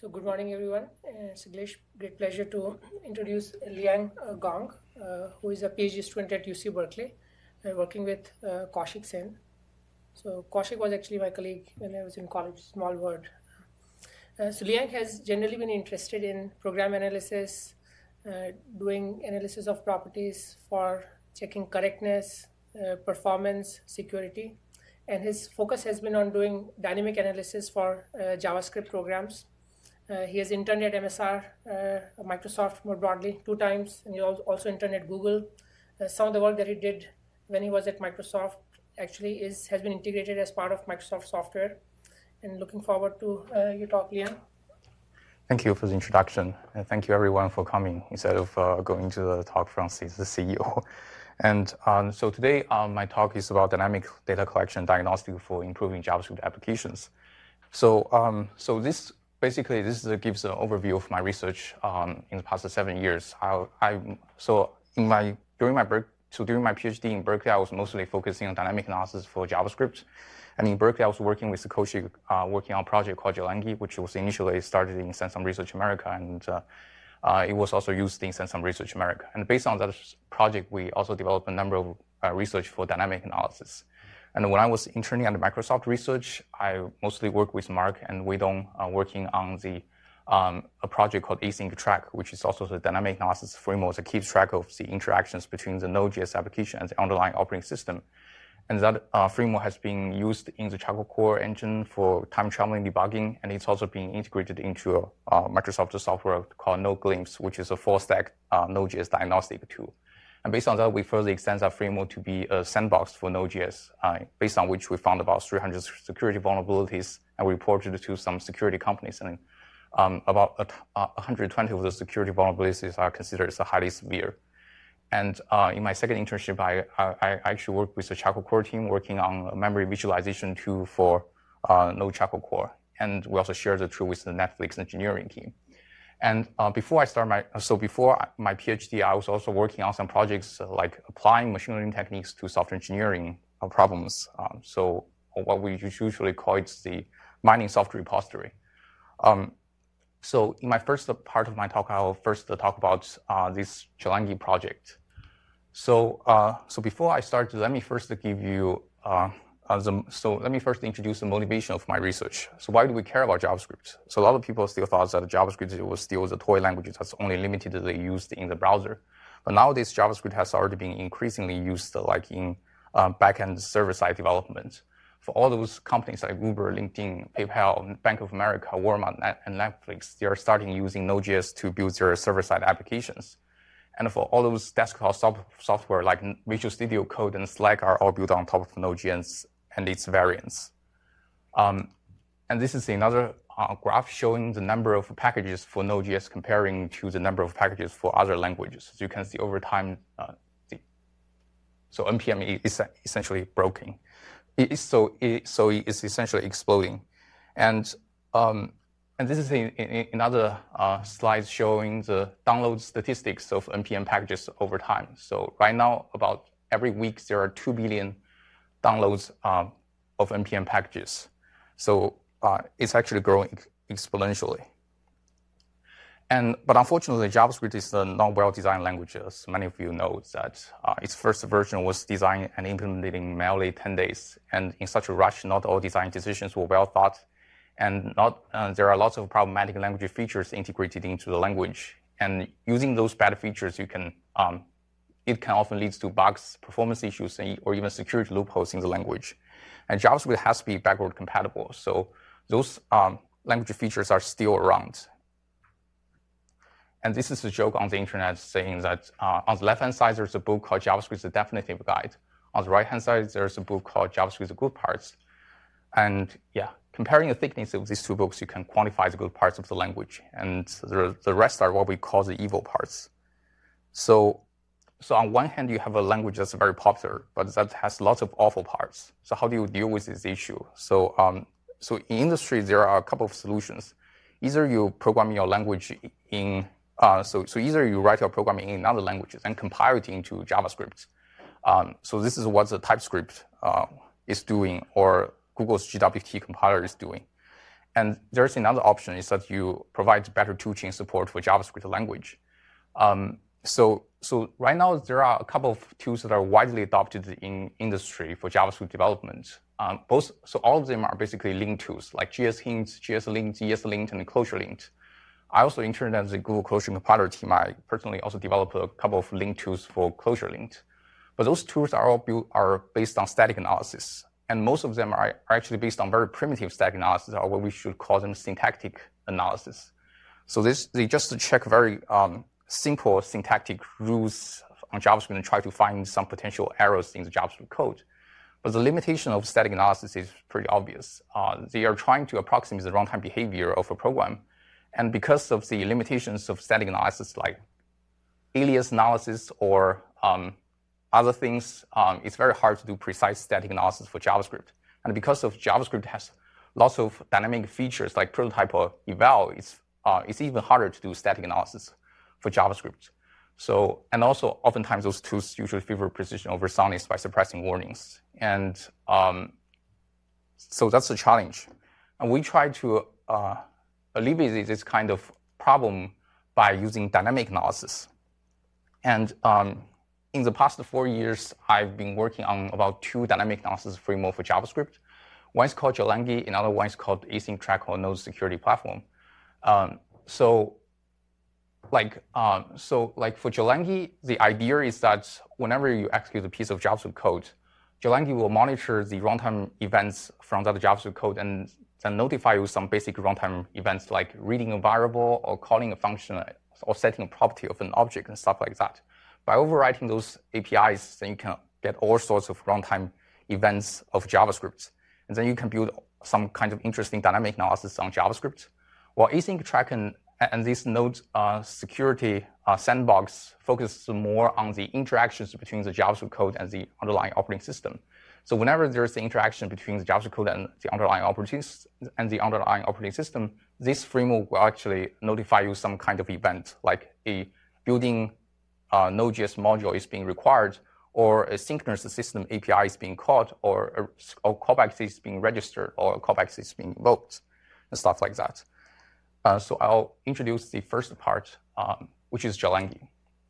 So good morning, everyone. It's a great pleasure to introduce Liang Gong, who is a PhD student at UC Berkeley, working with Kaushik Sen. So Kaushik was actually my colleague when I was in college, small world. So Liang has generally been interested in program analysis, doing analysis of properties for checking correctness, performance, security. And his focus has been on doing dynamic analysis for JavaScript programs. He has interned at MSR, Microsoft more broadly, 2 times, and he also interned at Google. Some of the work that he did when he was at Microsoft actually has been integrated as part of Microsoft software. And looking forward to your talk, Liang. Thank you for the introduction, and thank you everyone for coming instead of going to the talk from the CEO. And so today, my talk is about dynamic data collection diagnostic for improving JavaScript applications. So, this gives an overview of my research in the past 7 years. During my PhD in Berkeley, I was mostly focusing on dynamic analysis for JavaScript. And in Berkeley, I was working with Kaushik, working on a project called Jalangi, which was initially started in Sansom Research America, and it was also used in Sansom Research America. And based on that project, we also developed a number of research for dynamic analysis. And when I was interning at Microsoft Research, I mostly worked with Mark and Weidong working on a project called Async Track, which is also the dynamic analysis framework that keeps track of the interactions between the Node.js application and the underlying operating system. And that framework has been used in the Charcoal Core engine for time-traveling debugging, and it's also being integrated into a Microsoft software called NodeGlimpse, which is a full-stack Node.js diagnostic tool. And based on that, we further extend that framework to be a sandbox for Node.js, based on which we found about 300 security vulnerabilities, and we reported to some security companies. And about 120 of the security vulnerabilities are considered as highly severe. And in my second internship, I actually worked with the Charcoal Core team working on a memory visualization tool for Node Charcoal Core. And we also shared the tool with the Netflix engineering team. And before my PhD, I was also working on some projects like applying machine learning techniques to software engineering problems. So what we usually call it the mining software repository. So in my first part of my talk, I'll first talk about this Jalangi project. So before I start, let me first introduce the motivation of my research. So why do we care about JavaScript? So a lot of people still thought that JavaScript was still the toy language that's only limitedly used in the browser. But nowadays, JavaScript has already been increasingly used like in backend server-side development. For all those companies like Uber, LinkedIn, PayPal, Bank of America, Walmart, and Netflix, they are starting using Node.js to build their server-side applications. And for all those desktop software like Visual Studio Code and Slack are all built on top of Node.js and its variants. And this is another graph showing the number of packages for Node.js comparing to the number of packages for other languages. So you can see over time, so NPM is essentially broken. So it's essentially exploding. And this is another slide showing the download statistics of NPM packages over time. So right now, about every week, there are 2 billion downloads of NPM packages. So it's actually growing exponentially. But unfortunately, JavaScript is a not well-designed language, as many of you know, that its first version was designed and implemented in merely 10 days. And in such a rush, not all design decisions were well thought. And there are lots of problematic language features integrated into the language. And using those bad features, it can often lead to bugs, performance issues, or even security loopholes in the language. And JavaScript has to be backward compatible. So those language features are still around. And this is a joke on the internet saying that on the left-hand side, there's a book called JavaScript: The Definitive Guide. On the right-hand side, there's a book called JavaScript: The Good Parts. And yeah, comparing the thickness of these 2 books, you can quantify the good parts of the language. And the rest are what we call the evil parts. So on one hand, you have a language that's very popular, but that has lots of awful parts. So how do you deal with this issue? So in industry, there are a couple of solutions. Either you program your language in so either you write your programming in other languages and compile it into JavaScript. So this is what the TypeScript is doing, or Google's GWT compiler is doing. And there's another option is that you provide better toolchain support for JavaScript language. So right now there are a couple of tools that are widely adopted in industry for JavaScript development. So all of them are basically link tools like GSHint, GSLint, ESLint, and ClojureLint. I also interned at the Google Clojure compiler team. I personally also developed a couple of link tools for ClojureLint. But those tools are based on static analysis. And most of them are actually based on very primitive static analysis, or what we should call them syntactic analysis. So they just check very simple syntactic rules on JavaScript and try to find some potential errors in the JavaScript code. But the limitation of static analysis is pretty obvious. They are trying to approximate the runtime behavior of a program. And because of the limitations of static analysis, like alias analysis or other things, it's very hard to do precise static analysis for JavaScript. And because of JavaScript has lots of dynamic features like prototype or eval, it's even harder to do static analysis for JavaScript. So, and also oftentimes those tools usually favor precision over soundness by suppressing warnings. And so that's a challenge. And we try to alleviate this kind of problem by using dynamic analysis. And in the past 4 years, I've been working on about 2 dynamic analysis frameworks for JavaScript. One is called Jalangi, another one is called Async Track or Node Security Platform. So for Jalangi, the idea is that whenever you execute a piece of JavaScript code, Jalangi will monitor the runtime events from that JavaScript code and then notify you some basic runtime events like reading a variable or calling a function or setting a property of an object and stuff like that. By overwriting those APIs, then you can get all sorts of runtime events of JavaScript. And then you can build some kind of interesting dynamic analysis on JavaScript. While Async Track and this node security sandbox focuses more on the interactions between the JavaScript code and the underlying operating system. So whenever there's the interaction between the JavaScript code and the underlying operating system, this framework will actually notify you some kind of event, like a building Node.js module is being required, or a synchronous system API is being called, or callback is being registered, or a callback is being invoked, and stuff like that. So I'll introduce the first part, which is Jalangi.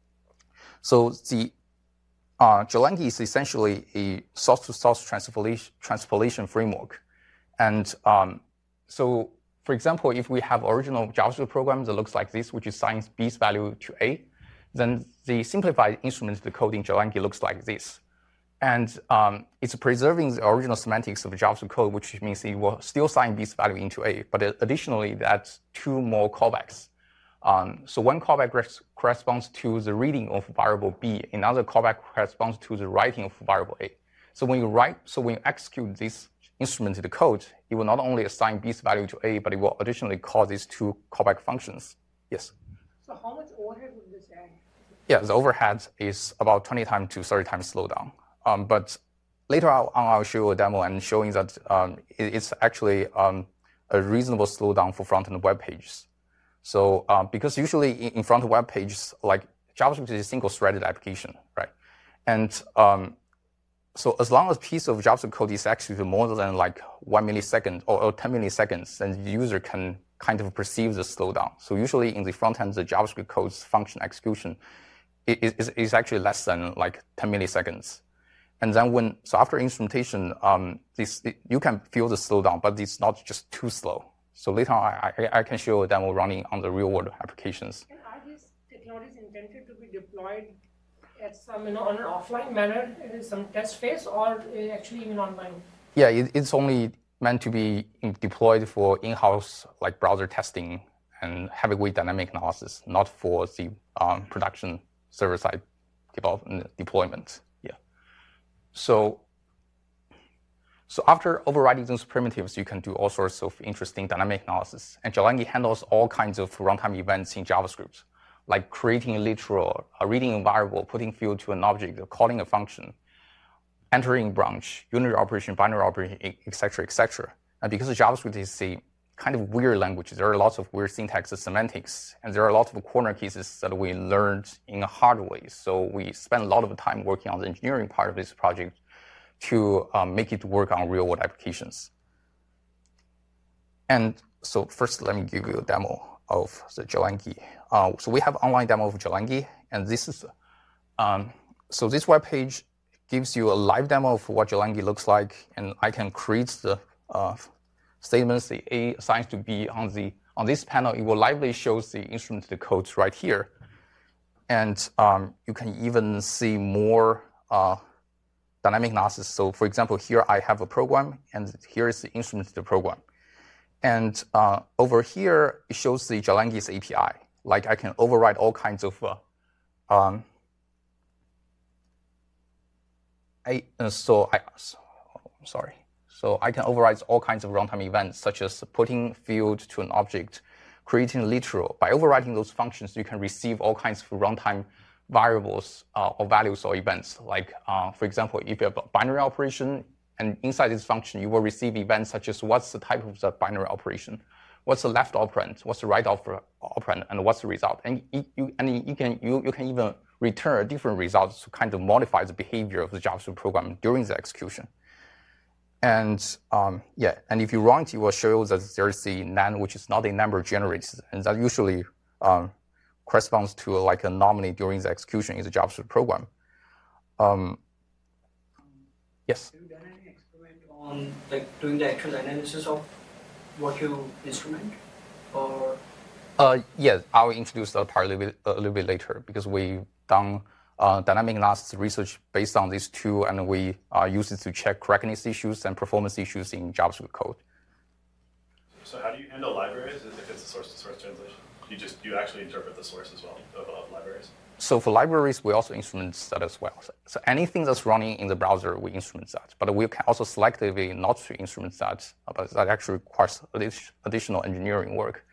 So the Jalangi is essentially a source-to-source transpilation framework. And so, for example, if we have original JavaScript program that looks like this, which assigns B's value to A, then the simplified instrumented code in Jalangi looks like this. And it's preserving the original semantics of the JavaScript code, which means it will still assign B's value into A, but additionally, that's 2 more callbacks. So one callback corresponds to the reading of variable B, another callback corresponds to the writing of variable A. So when you execute this instrumented code, it will not only assign B's value to A, but it will additionally call these 2 callback functions. Yes? So how much overhead would this add? Yeah, the overhead is about 20 times to 30 times slowdown. But later on, I'll show you a demo and showing that it's actually a reasonable slowdown for front-end web pages. So because usually in front-end web pages, like JavaScript is a single-threaded application, right? And so as long as a piece of JavaScript code is executed more than like 1 millisecond or 10 milliseconds, then the user can kind of perceive the slowdown. So usually in the front end, the JavaScript code's function execution is actually less than like 10 milliseconds. And then after instrumentation, you can feel the slowdown, but it's not just too slow. So later on, I can show a demo running on the real world applications. And are these technologies intended to be deployed at some, on an offline manner, in some test phase, or actually even online? Yeah, it's only meant to be deployed for in-house like browser testing and heavyweight dynamic analysis, not for the production server-side deployment. Yeah. So after overriding those primitives, you can do all sorts of interesting dynamic analysis. And Jalangi handles all kinds of runtime events in JavaScript, like creating a literal, reading a variable, putting field to an object, calling a function, entering branch, unary operation, binary operation, etc., etc. And because JavaScript is a kind of weird language, there are lots of weird syntax and semantics, and there are lots of corner cases that we learned in a hard way. So we spent a lot of time working on the engineering part of this project to make it work on real-world applications. And So first, let me give you a demo of the Jalangi. So we have online demo of Jalangi, and this is so this web page gives you a live demo of what Jalangi looks like, and I can create the statements, the A assigned to B on this panel. It will lively show the instrumented codes right here, and you can even see more dynamic analysis. So for example, here I have a program, and here is the instrumented program. And over here, it shows the Jalangi's API. Like I can override all kinds of So I can override all kinds of runtime events, such as putting field to an object, creating literal. By overriding those functions, you can receive all kinds of runtime variables or values or events. Like, for example, if you have a binary operation, and inside this function, you will receive events such as what's the type of the binary operation, what's the left operand, what's the right operand, and what's the result. And you can even return a different result to kind of modify the behavior of the JavaScript program during the execution. And and if you run it, it will show that there is a NaN, which is not a number generated, and that usually corresponds to like an anomaly during the execution in the JavaScript program. Yes. Have you done any experiment on like doing the actual analysis of what you instrument, or? Yes, I'll introduce that part a little bit later, because we've done dynamic analysis research based on this tool, and we use it to check correctness issues and performance issues in JavaScript code. So how do you handle libraries if it's a source-to-source translation? You actually interpret the source as well of libraries? So for libraries, we also instrument that as well. So anything that's running in the browser, we instrument that. But we can also selectively not to instrument that, but that actually requires additional engineering work.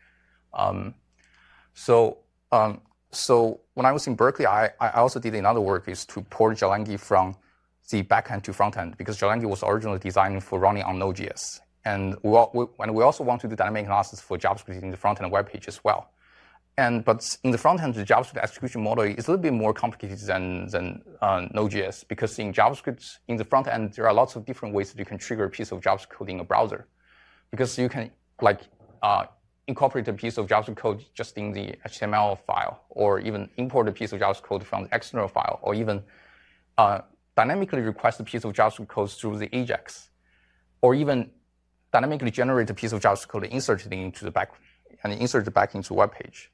So when I was in Berkeley, I also did another work, is to port Jalangi from the backend to frontend, because Jalangi was originally designed for running on Node.js. And we also want to do dynamic analysis for JavaScript in the frontend web page as well. But in the front-end, the JavaScript execution model is a little bit more complicated than Node.js, because in JavaScript, in the front end, there are lots of different ways that you can trigger a piece of JavaScript code in a browser. Because you can incorporate a piece of JavaScript code just in the HTML file, or even import a piece of JavaScript code from the external file, or even dynamically request a piece of JavaScript code through the AJAX, or even dynamically generate a piece of JavaScript code and insert it into the back into the web page.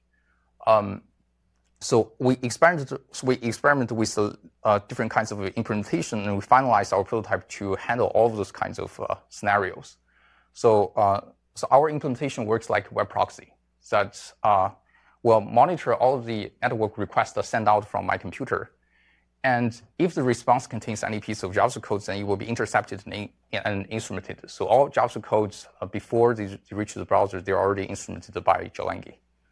So we experimented with different kinds of implementation, and we finalized our prototype to handle all of those kinds of scenarios. So our implementation works like web proxy that will monitor all of the network requests that sent out from my computer. And if the response contains any piece of JavaScript code, then it will be intercepted and instrumented. So all JavaScript codes, before they reach the browser, they're already instrumented by Jalangi.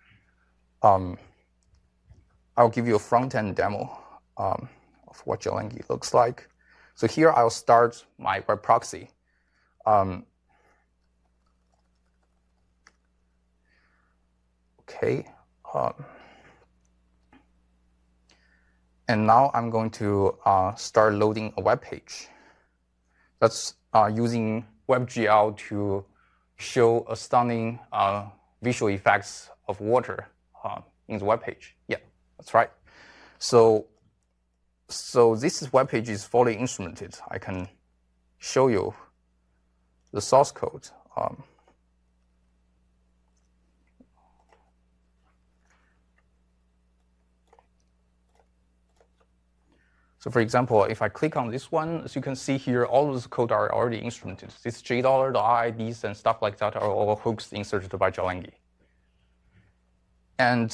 I'll give you a front-end demo of what Jalangi looks like. So here I'll start my web proxy. Okay. And now I'm going to start loading a web page. That's using WebGL to show a stunning visual effects of water in the web page. Yeah, that's right. So this web page is fully instrumented. I can show you the source code. So for example, if I click on this one, as you can see here, all of the code are already instrumented. This $, the IIDs, and stuff like that are all hooks inserted by Jalangi. And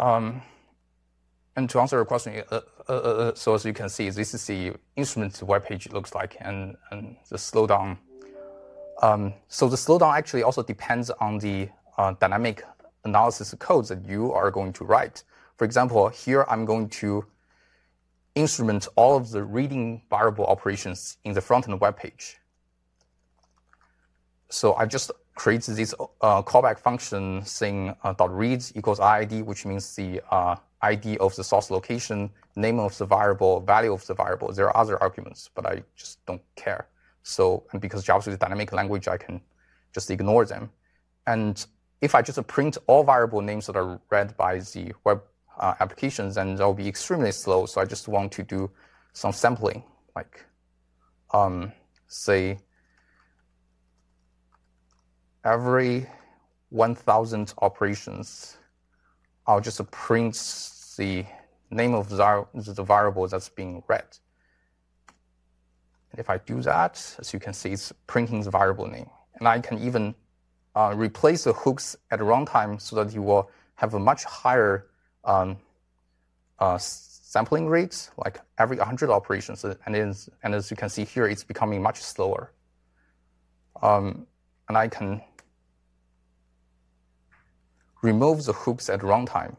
to answer your question, so as you can see, this is the instrumented web page it looks like, and the slowdown. So the slowdown actually also depends on the dynamic analysis code that you are going to write. For example, here I'm going to instrument all of the reading variable operations in the front-end web page. So I just created this callback function saying .read equals IID, which means the ID of the source location, name of the variable, value of the variable. There are other arguments, but I just don't care. So, and because JavaScript is a dynamic language, I can just ignore them. And if I just print all variable names that are read by the web applications, then they'll be extremely slow. So I just want to do some sampling, like say every 1,000 operations, I'll just print the name of the variable that's being read. And if I do that, as you can see, it's printing the variable name. And I can even replace the hooks at runtime so that you will have a much higher sampling rate, like every 100 operations. And as you can see here, it's becoming much slower. And I can remove the hooks at runtime.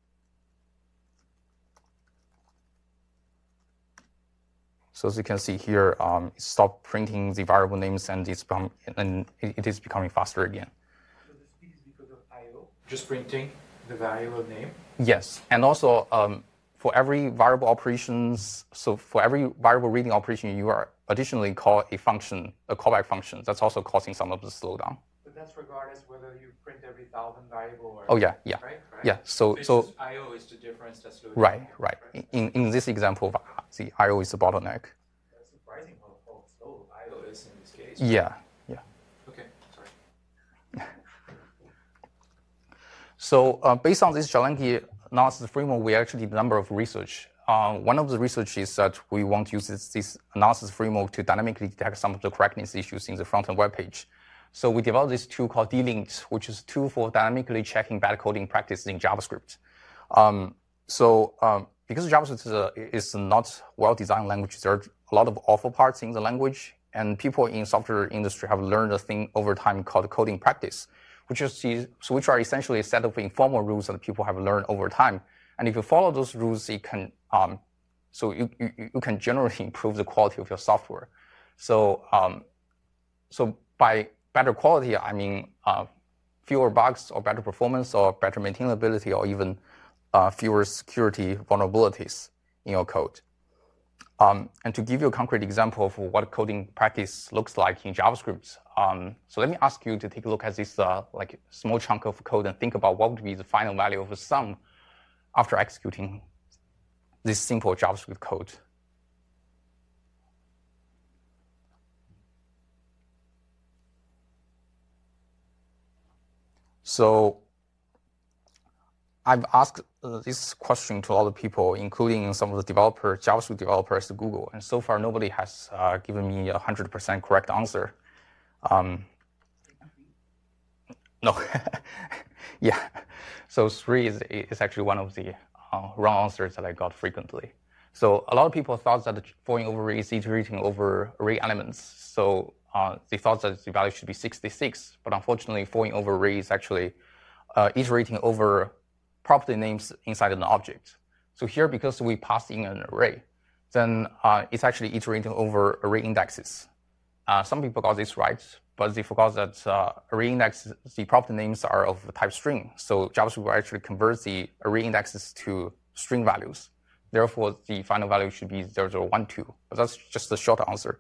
So as you can see here, it stopped printing the variable names, and it is becoming faster again. So the speed is because of I/O, just printing the variable name. Yes, and also for every variable operations, so for every variable reading operation, you are additionally call a function, a callback function. That's also causing some of the slowdown. But that's regardless whether you print every 1,000 variable or. Oh yeah. Right? Yeah. So I/O is the difference that's slowed right. down. In this example, the I/O is the bottleneck. That's surprising how slow I/O is in this case. Yeah. Okay, sorry. So based on this Jalenki analysis framework, we actually did a number of research. One of the research is that we want to use this analysis framework to dynamically detect some of the correctness issues in the front-end web page. So we developed this tool called dlinked, which is a tool for dynamically checking bad coding practices in JavaScript. Because JavaScript is not well-designed language, there are a lot of awful parts in the language, and people in software industry have learned a thing over time called coding practice, which are essentially a set of informal rules that people have learned over time. And if you follow those rules, it can you can generally improve the quality of your software. So by better quality, I mean fewer bugs or better performance or better maintainability or even fewer security vulnerabilities in your code. And to give you a concrete example of what coding practice looks like in JavaScript, so let me ask you to take a look at this like small chunk of code and think about what would be the final value of a sum after executing this simple JavaScript code. So I've asked this question to a lot of people, including some of the developers, JavaScript developers at Google, and so far nobody has given me 100% correct answer. No, yeah. So 3 is actually one of the wrong answers that I got frequently. So a lot of people thought that following over array is iterating over array elements. So they thought that the value should be 66, but unfortunately, following over array is actually iterating over property names inside an object. So here, because we passed in an array, then it's actually iterating over array indexes. Some people got this right, but they forgot that array indexes, the property names are of type string. So JavaScript will actually convert the array indexes to string values. Therefore, the final value should be 0012. But that's just the short answer.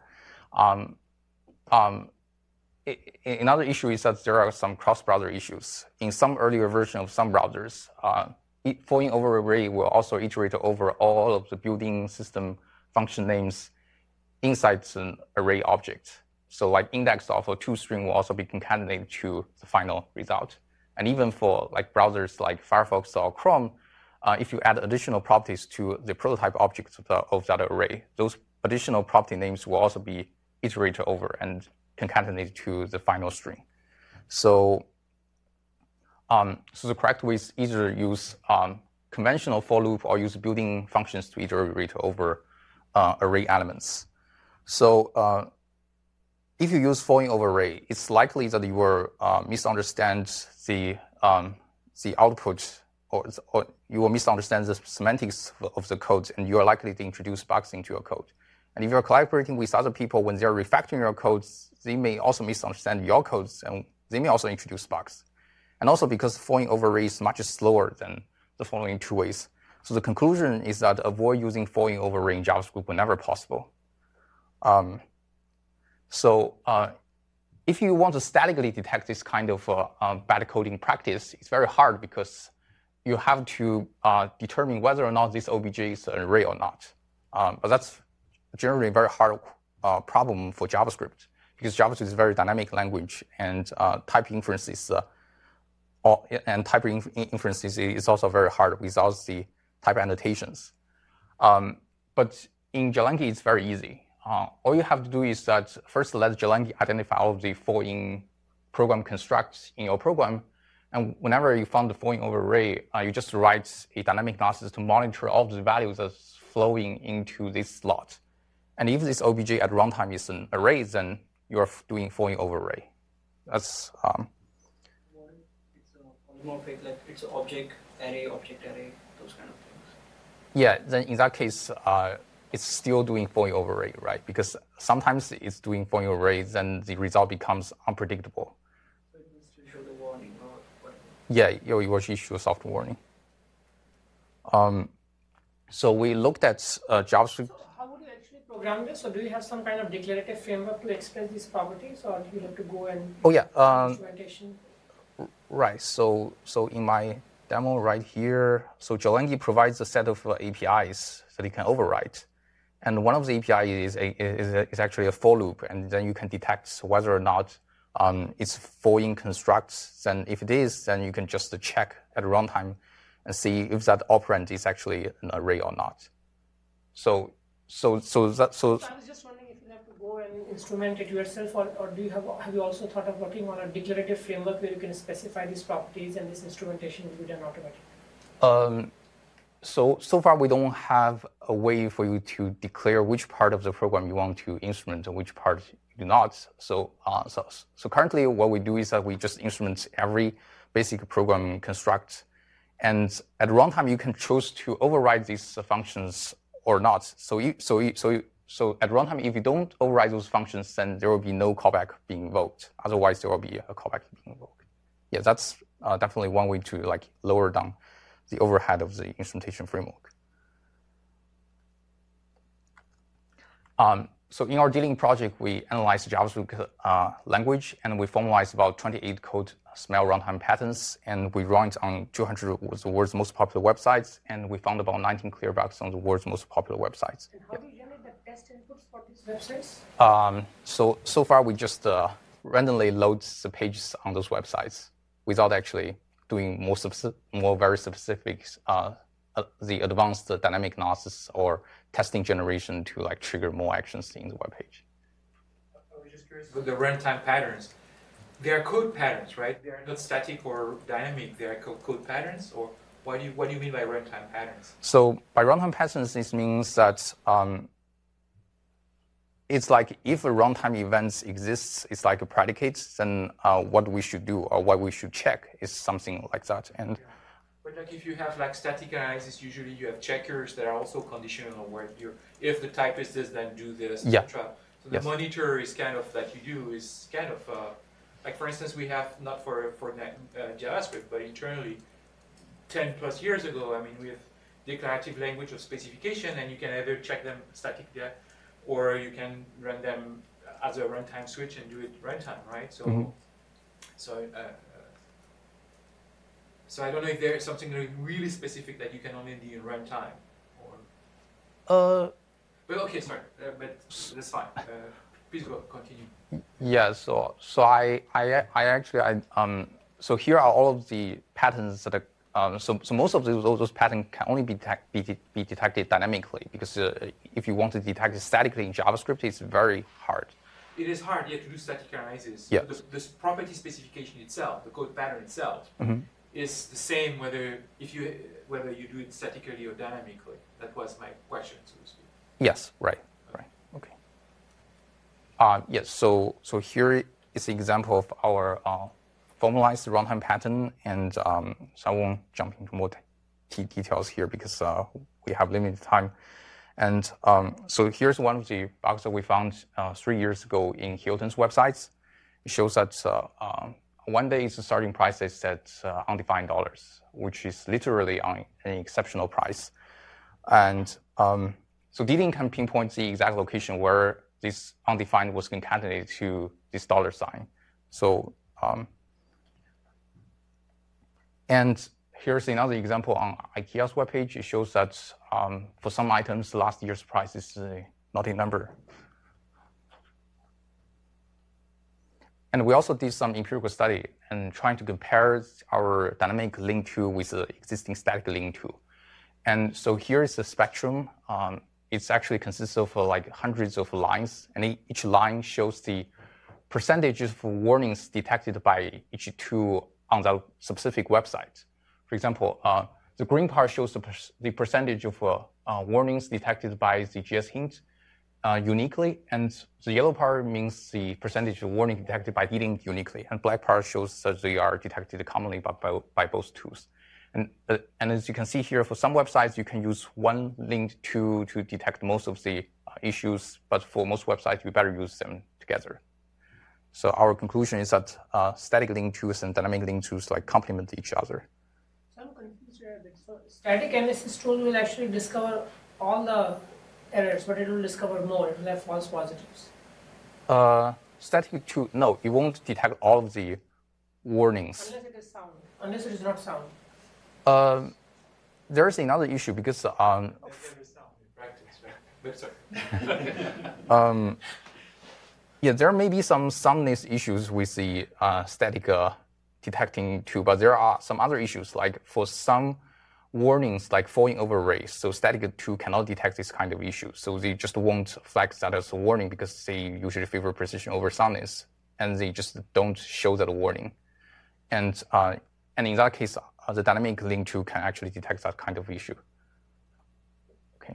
Another issue is that there are some cross-browser issues. In some earlier version of some browsers, following over array will also iterate over all of the built-in system function names inside an array object. So like index of a toString will also be concatenated to the final result. And even for like browsers like Firefox or Chrome, if you add additional properties to the prototype object of that array, those additional property names will also be iterated over and concatenated to the final string. So, so the correct way is either use conventional for loop or use built-in functions to iterate over array elements. So if you use following over array, it's likely that you will misunderstand the output, or you will misunderstand the semantics of the code, and you are likely to introduce bugs into your code. And if you're collaborating with other people when they're refactoring your codes, they may also misunderstand your codes, and they may also introduce bugs. And also because following over array is much slower than the following two ways. So the conclusion is that avoid using following over array in JavaScript whenever possible. if you want to statically detect this kind of bad coding practice, it's very hard because you have to determine whether or not this OBJ is an array or not. But that's generally a very hard problem for JavaScript because JavaScript is a very dynamic language, and type inferences is also very hard without the type annotations. But in Jalangi, it's very easy. All you have to do is that first let Jalangi identify all of the for-in program constructs in your program. And whenever you found the for-in over array, you just write a dynamic analysis to monitor all the values that's flowing into this slot. And if this OBJ at runtime is an array, then you're doing for-in over array. That's What if it's a polymorphic, like it's an object array, those kind of things? Yeah, then in that case, it's still doing for-in over array, right? Because sometimes it's doing for-in over array, then the result becomes unpredictable. So it will still show the warning or whatever. Yeah, you will issue a soft warning. So we looked at JavaScript. So how would you actually program this? So do you have some kind of declarative framework to express these properties, or do you have to go and instrumentation? Right. So in my demo right here, so Jalangi provides a set of APIs that you can overwrite. And one of the APIs is actually a for loop, and then you can detect whether or not it's for-in constructs. Then if it is, then you can just check at runtime and see if that operand is actually an array or not. So I was just wondering if you have to go and instrument it yourself, or do you have you also thought of working on a declarative framework where you can specify these properties and this instrumentation will be done automatically? So far we don't have a way for you to declare which part of the program you want to instrument and which part you do not. So currently what we do is that we just instrument every basic program construct, and at runtime you can choose to override these functions or not. So at runtime, if you don't override those functions, then there will be no callback being invoked. Otherwise, there will be a callback being invoked. Yeah, that's definitely one way to lower down the overhead of the instrumentation framework. So in our dealing project, we analyzed the JavaScript language, and we formalized about 28 code SML runtime patterns, and we ranked on 200 of the world's most popular websites, and we found about 19 clear bugs on the world's most popular websites. And how do you generate the test inputs for these websites? So far, we just randomly load the pages on those websites without actually doing more very specific, the advanced dynamic analysis or testing generation to trigger more actions in the web page. I was just curious about the runtime patterns. They are code patterns, right? They are not static or dynamic. They are code patterns, or what do you mean by runtime patterns? So by runtime patterns, this means that it's like if a runtime event exists, it's like a predicate, then what we should do or what we should check is something like that. And But if you have static analysis, usually you have checkers that are also conditional, where if the type is this, then do this, etc. So the monitor is kind of that you do is kind of for instance, we have not for JavaScript, but internally, 10 plus years ago, I mean, we have declarative language of specification, and you can either check them statically, or you can run them as a runtime switch and do it runtime, right? So, so I don't know if there is something really specific that you can only do in runtime, or. But okay, sorry, but that's fine. Please continue. Yeah, so I actually so here are all of the patterns that are so most of those patterns can only be detected dynamically, because if you want to detect it statically in JavaScript, it's very hard. It is hard, to do static analysis. Yeah. The property specification itself, the code pattern itself, is the same whether you do it statically or dynamically. That was my question, so to speak. Yes, right, okay. Yes, so here is an example of our formalized runtime pattern, and so I won't jump into more details here because we have limited time. And so here's one of the bugs that we found 3 years ago in Hilton's websites. It shows that one day the starting price is set undefined dollars, which is literally an exceptional price. And so Dealing can pinpoint the exact location where this undefined was concatenated to this dollar sign. So, and here's another example on IKEA's webpage. It shows that for some items, last year's price is not a number. And we also did some empirical study and trying to compare our dynamic link tool with the existing static link tool. And so here is the spectrum. It's actually consists of like hundreds of lines, and each line shows the percentage of warnings detected by each tool on that specific website. For example, the green part shows the percentage of warnings detected by the JS hint uniquely, and the yellow part means the percentage of warning detected by D-Link uniquely, and black part shows that they are detected commonly by both tools. And as you can see here, for some websites, you can use one link tool to detect most of the issues, but for most websites, you better use them together. So our conclusion is that static link tools and dynamic link tools like complement each other. So I'm confused here a bit. So static analysis tool will actually discover all the errors, but it will discover more. It will have false positives. Static tool, no, it won't detect all of the warnings. Unless it is sound. Unless it is not sound. There is another issue because yeah, there may be some soundness issues with the static detecting tool, but there are some other issues, like for some warnings like falling over arrays. So static tool cannot detect this kind of issue. So they just won't flag that as a warning because they usually favor precision over soundness, and they just don't show that warning. And in that case, the dynamic link tool can actually detect that kind of issue. Okay.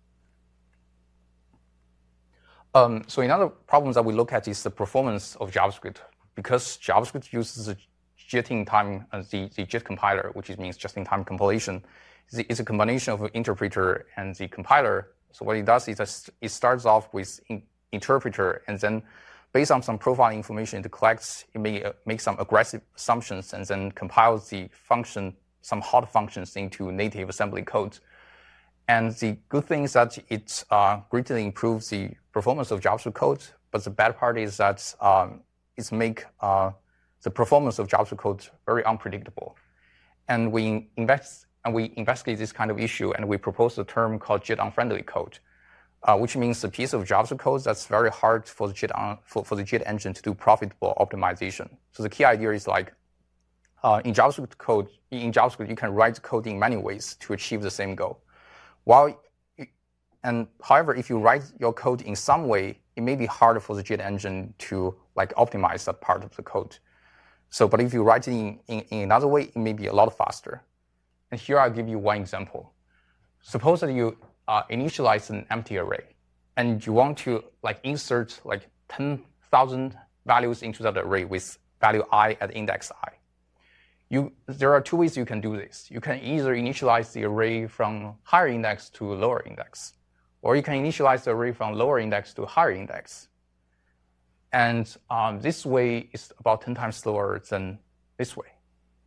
So another problem that we look at is the performance of JavaScript. Because JavaScript uses the JIT-in-time, the JIT compiler, which means just-in-time compilation. It's a combination of an interpreter and the compiler. So what it does is it starts off with interpreter, and then based on some profile information it collects, it may make some aggressive assumptions and then compiles the function, some hot functions into native assembly code. And the good thing is that it greatly improves the performance of JavaScript code, but the bad part is that it makes the performance of JavaScript code very unpredictable. And we investigate this kind of issue, and we propose a term called JIT-unfriendly code, which means a piece of JavaScript code that's very hard for the JIT engine to do profitable optimization. So the key idea is like in JavaScript you can write code in many ways to achieve the same goal. However, if you write your code in some way, it may be harder for the JIT engine to like optimize that part of the code. So, but if you write it in another way, it may be a lot faster. And here I'll give you one example. Suppose that you initialize an empty array, and you want to like insert like 10,000 values into that array with value I at index I. There are two ways you can do this. You can either initialize the array from higher index to lower index, or you can initialize the array from lower index to higher index. And this way is about 10 times slower than this way.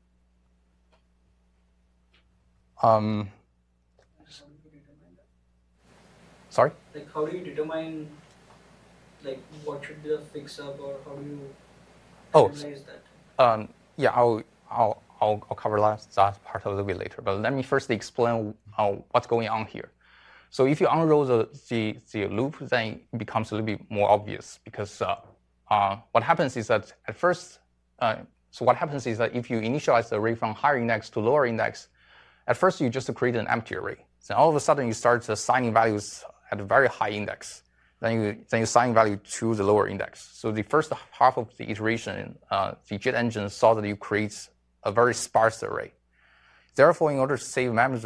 Sorry? Like, how do you determine, like, what should be the fix-up, or how do you analyze that? Yeah, I'll cover that part a little bit later. But let me first explain what's going on here. So if you unroll the loop, then it becomes a little bit more obvious, because what happens is that at first, if you initialize the array from higher index to lower index, at first you just create an empty array. Then all of a sudden you start assigning values at a very high index. Then you assign value to the lower index. So the first half of the iteration, the JIT engine saw that you create a very sparse array. Therefore, in order to save memory,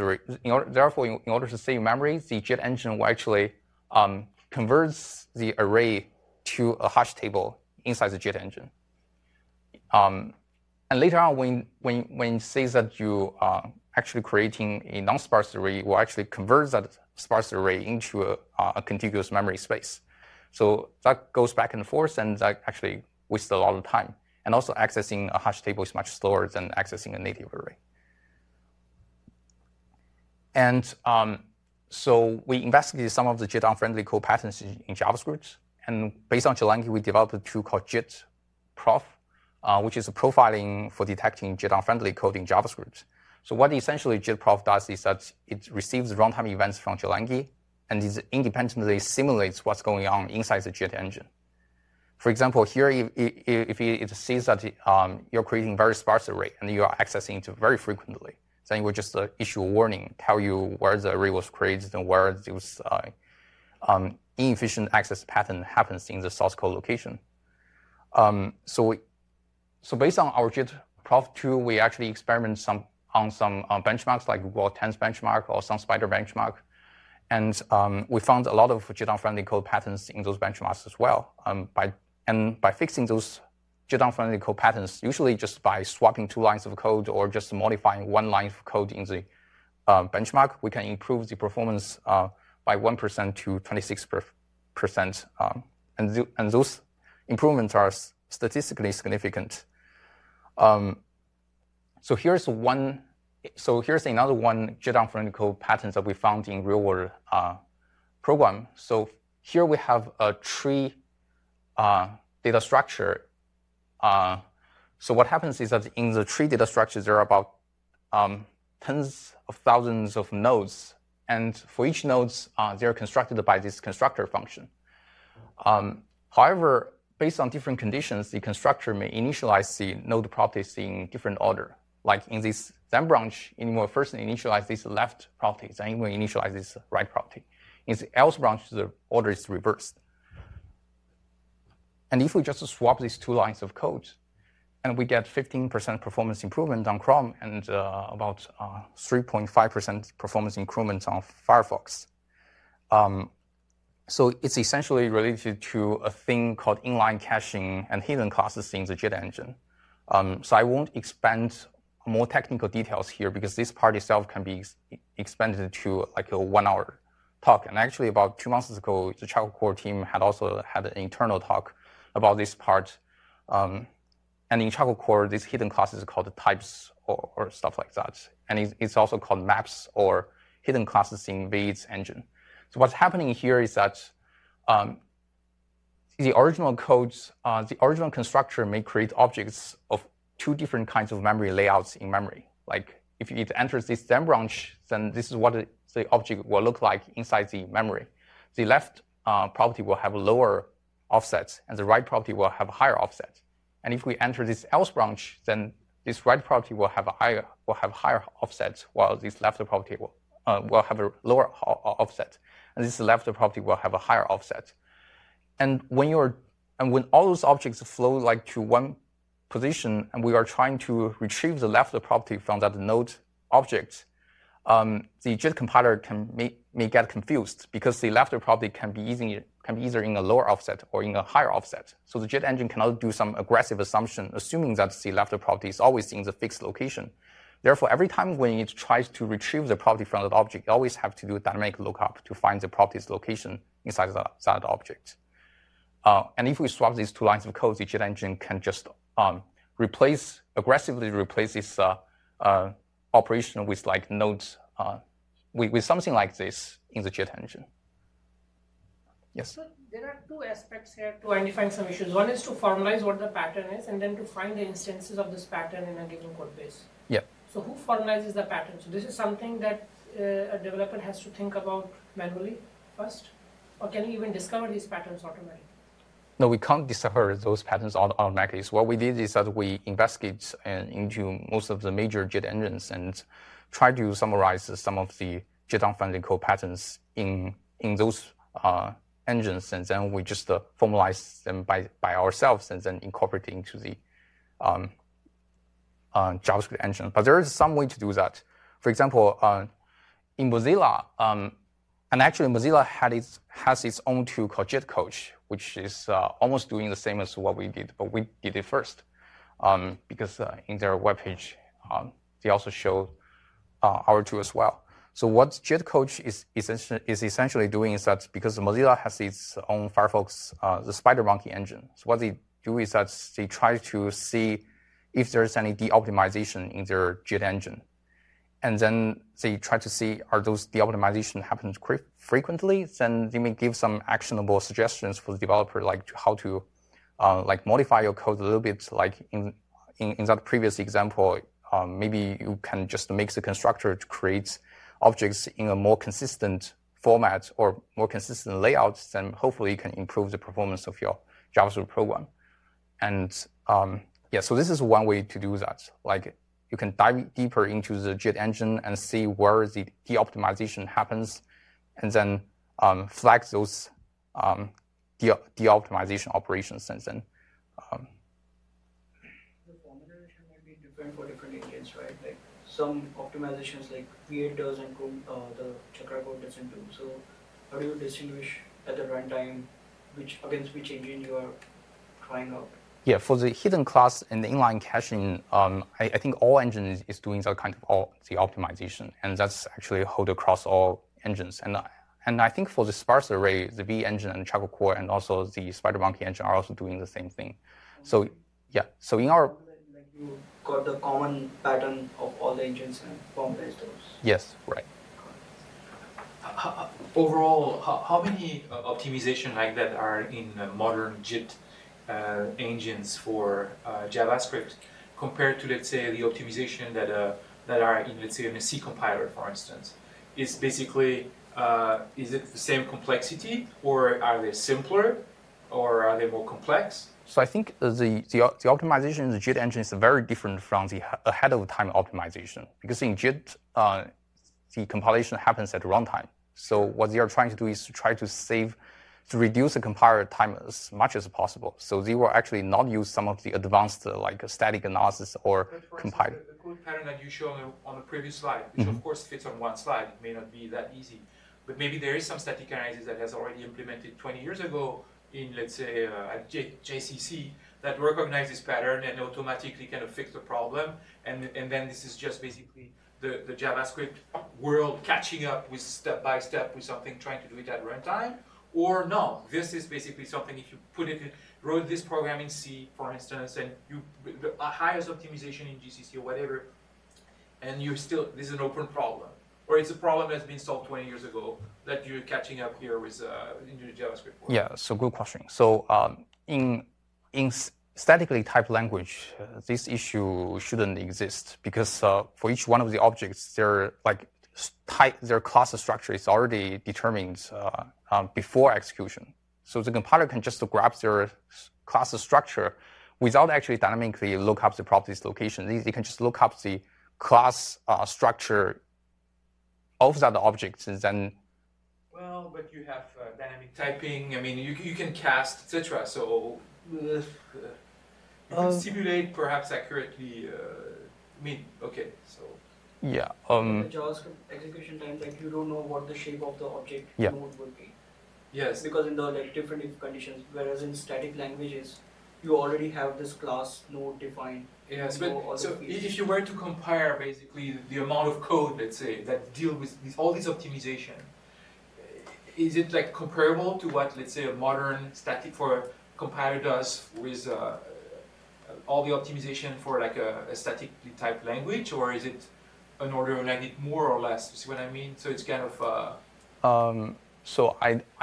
the JIT engine will actually converts the array to a hash table inside the JIT engine. And later on, when it says that you are actually creating a non-sparse array, it will actually convert that sparse array into a contiguous memory space. So that goes back and forth, and that actually wastes a lot of time. And also accessing a hash table is much slower than accessing a native array. And so we investigated some of the JIT-unfriendly code patterns in JavaScript. And based on Jalangi, we developed a tool called JIT-prof, which is profiling for detecting JIT-unfriendly code in JavaScript. So what essentially JITProf does is that it receives runtime events from Golang and it independently simulates what's going on inside the JIT engine. For example, here, if it sees that you're creating very sparse array and you are accessing it very frequently, then it will just issue a warning, tell you where the array was created and where this inefficient access pattern happens in the source code location. So based on our JITProf tool, we actually experiment on some benchmarks like Google Tens benchmark or some Spider benchmark. And we found a lot of JIT-unfriendly code patterns in those benchmarks as well. By fixing those JIT-unfriendly code patterns, usually just by swapping 2 lines of code or just modifying 1 line of code in the benchmark, we can improve the performance by 1% to 26%. And those improvements are statistically significant. So here's another one JIT-unfriendly code pattern that we found in real-world program. So here we have a tree data structure. So what happens is that in the tree data structure, there are about tens of thousands of nodes. And for each nodes, they're constructed by this constructor function. However, based on different conditions, the constructor may initialize the node properties in different order. Like in this Then branch, it will first initialize this left property, then it will initialize this right property. In the else branch, the order is reversed. And if we just swap these 2 lines of code, and we get 15% performance improvement on Chrome and about 3.5% performance improvement on Firefox. So it's essentially related to a thing called inline caching and hidden classes in the JIT engine. So I won't expand more technical details here because this part itself can be expanded to like a 1-hour talk. And actually about 2 months ago, the Charcoal Core team had also had an internal talk about this part. And in Charcoal Core, this hidden class is called types or stuff like that. And it's also called maps or hidden classes in V8's engine. So what's happening here is that the original codes, the original constructor may create objects of 2 different kinds of memory layouts in memory. Like if it enters this Then branch, then this is what the object will look like inside the memory. The left property will have a lower offset, and the right property will have a higher offset. And if we enter this else branch, then this right property will have higher offset, while this left property will have a lower offset, and this left property will have a higher offset. And when all those objects flow like to one position, and we are trying to retrieve the left property from that node object, the JIT compiler may get confused because the left property can be either in a lower offset or in a higher offset. So the JIT engine cannot do some aggressive assumption, assuming that the left property is always in the fixed location. Therefore, every time when it tries to retrieve the property from that object, it always have to do a dynamic lookup to find the property's location inside that object. And if we swap these 2 lines of code, the JIT engine can just aggressively replace this operation with like nodes, with something like this in the JIT engine. Yes? So there are 2 aspects here to identifying some issues. One is to formalize what the pattern is, and then to find the instances of this pattern in a given code base. Yeah. So who formalizes the pattern? So this is something that a developer has to think about manually first, or can you even discover these patterns automatically? No, we can't discover those patterns automatically. So what we did is that we investigate into most of the major JIT engines and try to summarize some of the JIT-unfriendly code patterns in those engines, and then we just formalize them by ourselves and then incorporate it into the JavaScript engine. But there is some way to do that. For example, in Mozilla, and actually Mozilla has its own tool called JITcoach, which is almost doing the same as what we did, but we did it first because in their webpage, they also show our tool as well. So what JITcoach is essentially doing is that because Mozilla has its own Firefox, the SpiderMonkey engine. So what they do is that they try to see if there's any de-optimization in their JIT engine. And then they try to see, are those de-optimization happen frequently? Then they may give some actionable suggestions for the developer, like how to like modify your code a little bit, like in that previous example, maybe you can just make the constructor to create objects in a more consistent format or more consistent layout, then hopefully you can improve the performance of your JavaScript program. And so this is one way to do that. Like you can dive deeper into the JIT engine and see where the de-optimization happens, and then flag those de-optimization operations, and then the formulation might be different for different engines, right? Like some optimizations like V8 does and the Chakra code doesn't do. So how do you distinguish at the runtime against which engine you are trying out? Yeah, for the hidden class and the inline caching, I think all engines is doing that kind of the optimization, and that's actually hold across all engines. And I think for the sparse array, the V engine and Chakra core and also the SpiderMonkey engine are also doing the same thing. So yeah, so in our you got the common pattern of all the engines and formalized those. Yes, right. Overall, how many optimization like that are in modern JIT engines for JavaScript compared to, let's say, the optimization that are in, let's say, in a C compiler, for instance? Is basically is it the same complexity, or are they simpler, or are they more complex? So I think the optimization in the JIT engine is very different from the ahead of time optimization, because in JIT the compilation happens at runtime. So what they are trying to do is to try to reduce the compiler time as much as possible. So they will actually not use some of the advanced like static analysis or compile. The code pattern that you showed on the previous slide, which of course fits on one slide, it may not be that easy, but maybe there is some static analysis that has already implemented 20 years ago in, let's say, at JCC that recognize this pattern and automatically kind of fix the problem, and then this is just basically the JavaScript world catching up with step by step with something trying to do it at runtime. Or no, this is basically something, if you wrote this program in C, for instance, and the highest optimization in GCC or whatever, and this is an open problem. Or it's a problem that's been solved 20 years ago that you're catching up here with into the JavaScript world. Yeah, so good question. So in statically typed language, this issue shouldn't exist, because for each one of the objects, their class structure is already determined before execution. So the compiler can just grab their class structure without actually dynamically look up the properties location. They can just look up the class structure of that object, and then. Well, but you have dynamic typing. I mean, you can cast, etc. So you can simulate perhaps accurately. Okay, so. Yeah. The JavaScript execution time, like you don't know what the shape of the object node would be. Yes. Because in the different if conditions, whereas in static languages, you already have this class node defined. Yes, but so if you were to compare basically the amount of code, let's say, that deal with all these optimization, is it like comparable to what, let's say, a modern static for compiler does with all the optimization for like a statically typed language, or is it an order of magnitude more or less? You see what I mean? So it's kind of. So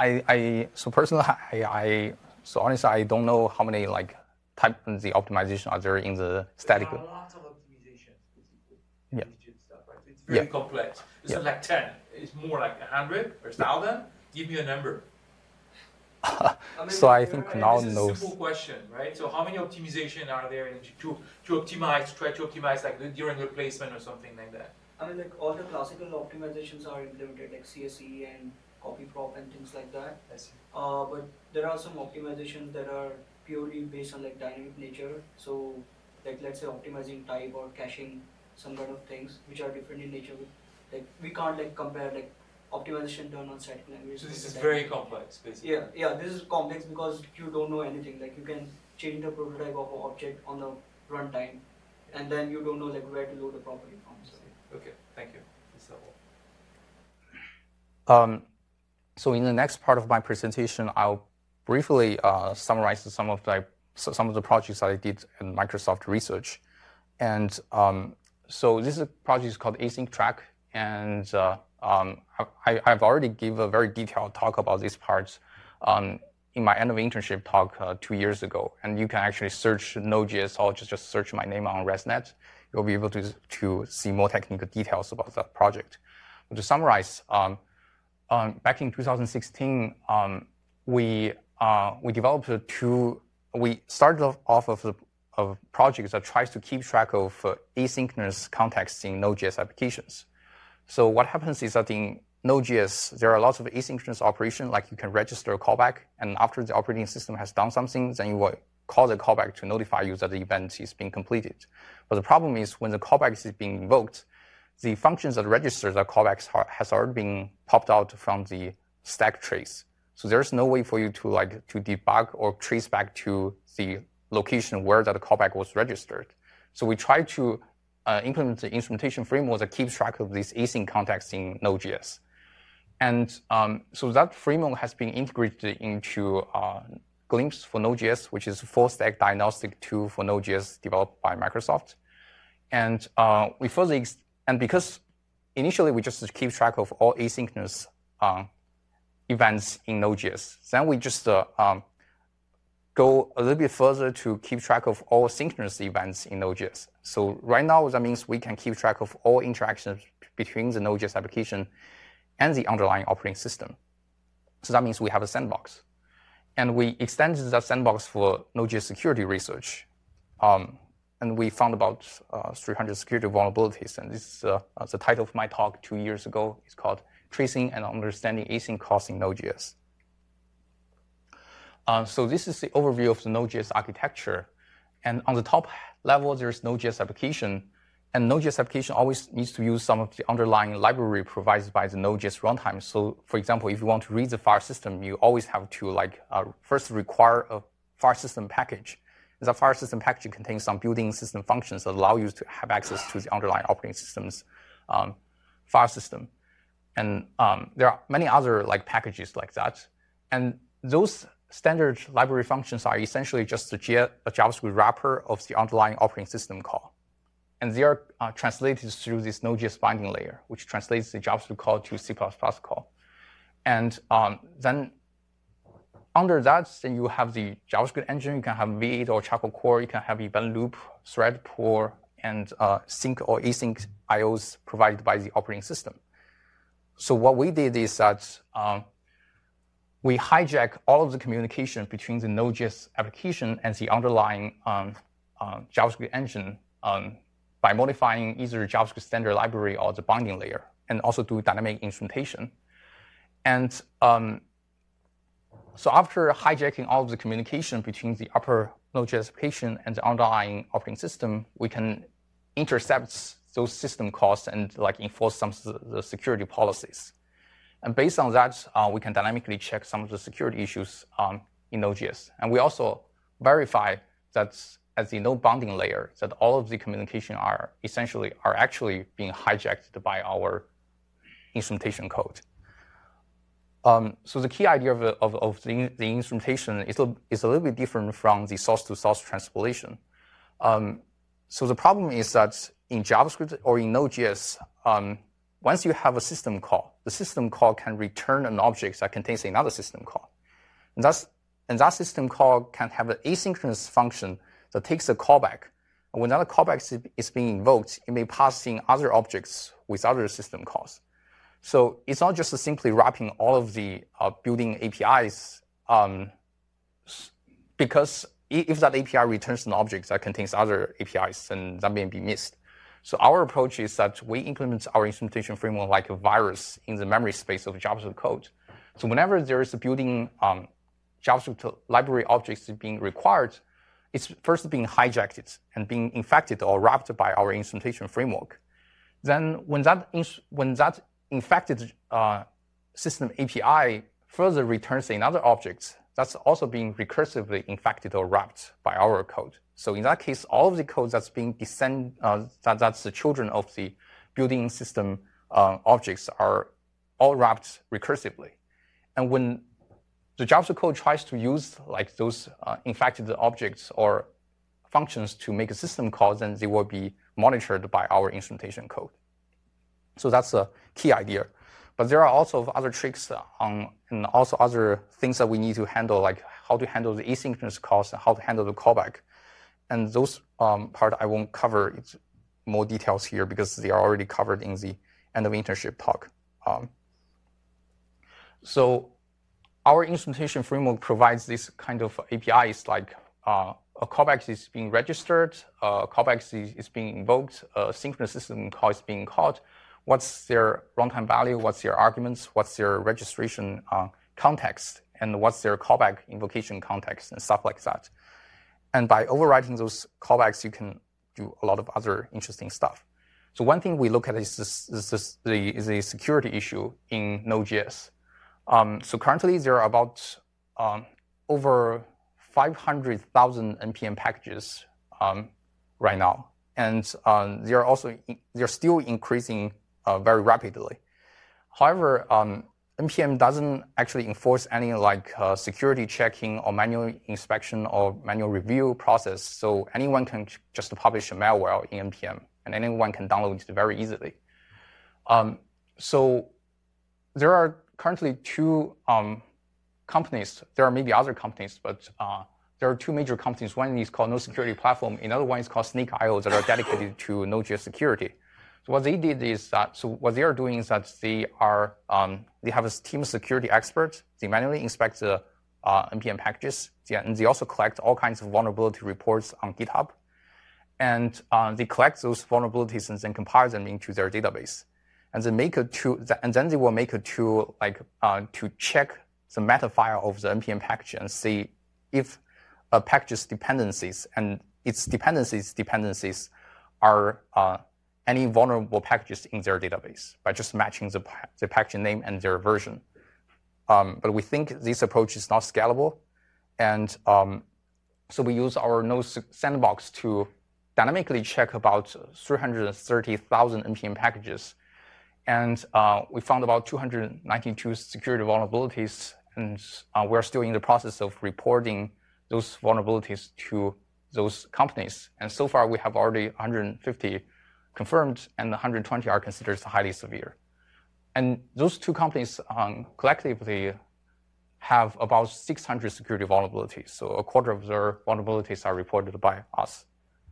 honestly, I don't know how many like type the optimization are there in the static. There are lots of optimizations, basically. Yeah. Stuff, right? It's very complex. It's not like 10. It's more like 100 or 1,000. Give me a number. So I think Kunal knows. It's a simple question, right? So how many optimization are there to try to optimize like during replacement or something like that? I mean, like all the classical optimizations are implemented, like CSE and copy prop and things like that. I see. But there are some optimizations that are purely based on like dynamic nature. So, like let's say optimizing type or caching some kind of things which are different in nature. Like we can't like compare like optimization done on static language. So this is very complex, basically. Yeah, this is complex because you don't know anything. Like you can change the prototype of an object on the runtime, and then you don't know like where to load the property from. So. Okay, thank you. So in the next part of my presentation, I'll briefly summarize some of the projects that I did in Microsoft Research, and so this project is called Async Track, and I've already given a very detailed talk about these parts in my end of internship talk 2 years ago, and you can actually search Node.js or just search my name on ResNet. You'll be able to see more technical details about that project. But to summarize, back in 2016, we developed we started off of a project that tries to keep track of asynchronous contexts in Node.js applications. So what happens is that in Node.js, there are lots of asynchronous operations, like you can register a callback, and after the operating system has done something, then you will call the callback to notify you that the event is being completed. But the problem is when the callback is being invoked, the functions that register that callbacks has already been popped out from the stack trace. So there's no way for you to debug or trace back to the location where that callback was registered. So we try to implement the instrumentation framework that keeps track of these async contexts in Node.js. And so that framework has been integrated into Glimpse for Node.js, which is a full-stack diagnostic tool for Node.js developed by Microsoft. And we further and because initially we just keep track of all asynchronous events in Node.js, then we just go a little bit further to keep track of all synchronous events in Node.js. So right now, that means we can keep track of all interactions between the Node.js application and the underlying operating system. So that means we have a sandbox. And we extended that sandbox for Node.js security research. And we found about 300 security vulnerabilities. And this is the title of my talk 2 years ago. It's called Tracing and Understanding Async Calls in Node.js. So this is the overview of the Node.js architecture. And on the top level, there's Node.js application. And Node.js application always needs to use some of the underlying library provided by the Node.js runtime. So for example, if you want to read the file system, you always have to first require a file system package. The file system package contains some built-in system functions that allow you to have access to the underlying operating system's file system. And there are many other packages like that. And those standard library functions are essentially just a JavaScript wrapper of the underlying operating system call. And they are translated through this Node.js binding layer, which translates the JavaScript call to C++ call. And then under that, then you have the JavaScript engine. You can have V8 or Charcoal Core. You can have event loop, thread pool, and sync or async IOs provided by the operating system. So what we did is that we hijack all of the communication between the Node.js application and the underlying JavaScript engine by modifying either JavaScript standard library or the binding layer, and also do dynamic instrumentation. And so after hijacking all of the communication between the upper Node.js application and the underlying operating system, we can intercept those system calls and enforce some of the security policies. And based on that, we can dynamically check some of the security issues in Node.js. And we also verify that at the node bounding layer, that all of the communication are actually being hijacked by our instrumentation code. So the key idea of the instrumentation is a little bit different from the source-to-source transpilation. So the problem is that in JavaScript or in Node.js, once you have a system call, the system call can return an object that contains another system call. And that system call can have an asynchronous function that takes a callback. And when that callback is being invoked, it may pass in other objects with other system calls. So it's not just simply wrapping all of the building APIs, because if that API returns an object that contains other APIs, then that may be missed. So our approach is that we implement our instrumentation framework like a virus in the memory space of JavaScript code. So whenever there is a building JavaScript library objects being required, it's first being hijacked and being infected or wrapped by our instrumentation framework. Then when that infected system API further returns another object, that's also being recursively infected or wrapped by our code. So in that case, all of the code that's being that's the children of the building system objects are all wrapped recursively. And when the JavaScript code tries to use those infected objects or functions to make a system call, then they will be monitored by our instrumentation code. So that's a key idea. But there are also other tricks and also other things that we need to handle, like how to handle the asynchronous calls and how to handle the callback. And those part I won't cover more details here because they are already covered in the end of internship talk. So our instrumentation framework provides this kind of APIs, like a callback is being registered, callback is being invoked, a synchronous system call is being called. What's their runtime value? What's their arguments? What's their registration context? And what's their callback invocation context and stuff like that. And by overriding those callbacks, you can do a lot of other interesting stuff. So one thing we look at is the security issue in Node.js. So currently there are about over 500,000 NPM packages right now, and they're still increasing very rapidly. However, NPM doesn't actually enforce any security checking or manual inspection or manual review process. So anyone can just publish a malware in NPM, and anyone can download it very easily. So there are currently two companies. There are maybe other companies, but there are two major companies. One is called Node Security Platform. Another one is called Snake.io that are dedicated to Node.js security. So what they did is that, so what they are doing is that they have a team of security experts. They manually inspect the NPM packages, and they also collect all kinds of vulnerability reports on GitHub. And they collect those vulnerabilities and then compile them into their database. And then then they will make a tool to check the meta file of the NPM package and see if a package's dependencies and its dependencies are any vulnerable packages in their database by just matching the package name and their version. But we think this approach is not scalable. And so we use our Node sandbox to dynamically check about 330,000 NPM packages. And we found about 292 security vulnerabilities. And we're still in the process of reporting those vulnerabilities to those companies. And so far, we have already 150 confirmed, and 120 are considered highly severe. And those two companies collectively have about 600 security vulnerabilities. So a quarter of their vulnerabilities are reported by us.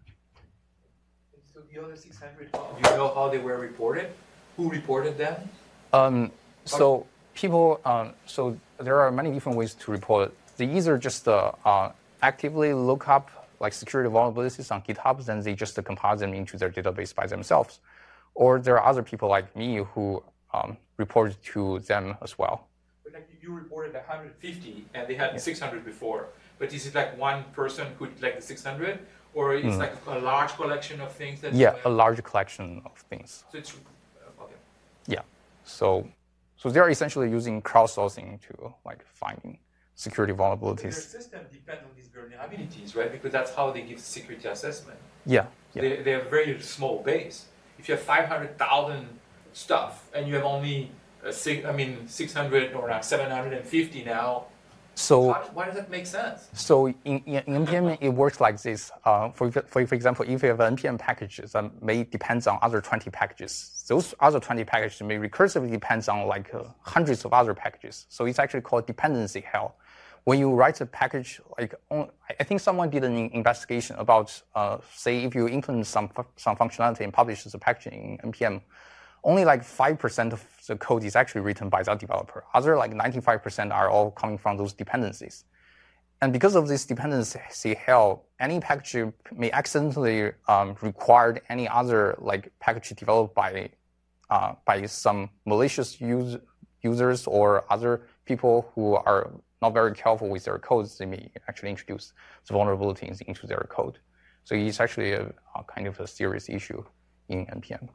So the other 600, do you know how they were reported? Who reported them? So people, so there are many different ways to report it. They either just actively look up security vulnerabilities on GitHub, then they just compile them into their database by themselves. Or there are other people like me who report to them as well. But you reported 150 and they had 600 before. But is it one person who did the 600? Or it's a large collection of things that a large collection of things. So it's okay. Yeah. So they're essentially using crowdsourcing to finding security vulnerabilities. Their system depends on these vulnerabilities, right? Because that's how they give security assessment. Yeah. They have a very small base. If you have 500,000 stuff and you have only 600 or 750 now, so why does that make sense? So in NPM, it works like this. For example, if you have an NPM package that may depend on other 20 packages, those other 20 packages may recursively depend on hundreds of other packages. So it's actually called dependency hell. When you write a package, I think someone did an investigation about, say, if you implement some functionality and publish the package in NPM, only 5% of the code is actually written by that developer. Other 95% are all coming from those dependencies. And because of this dependency hell, any package may accidentally require any other package developed by some malicious users or other people who are not very careful with their codes. They may actually introduce the vulnerabilities into their code. So it's actually a kind of a serious issue in NPM.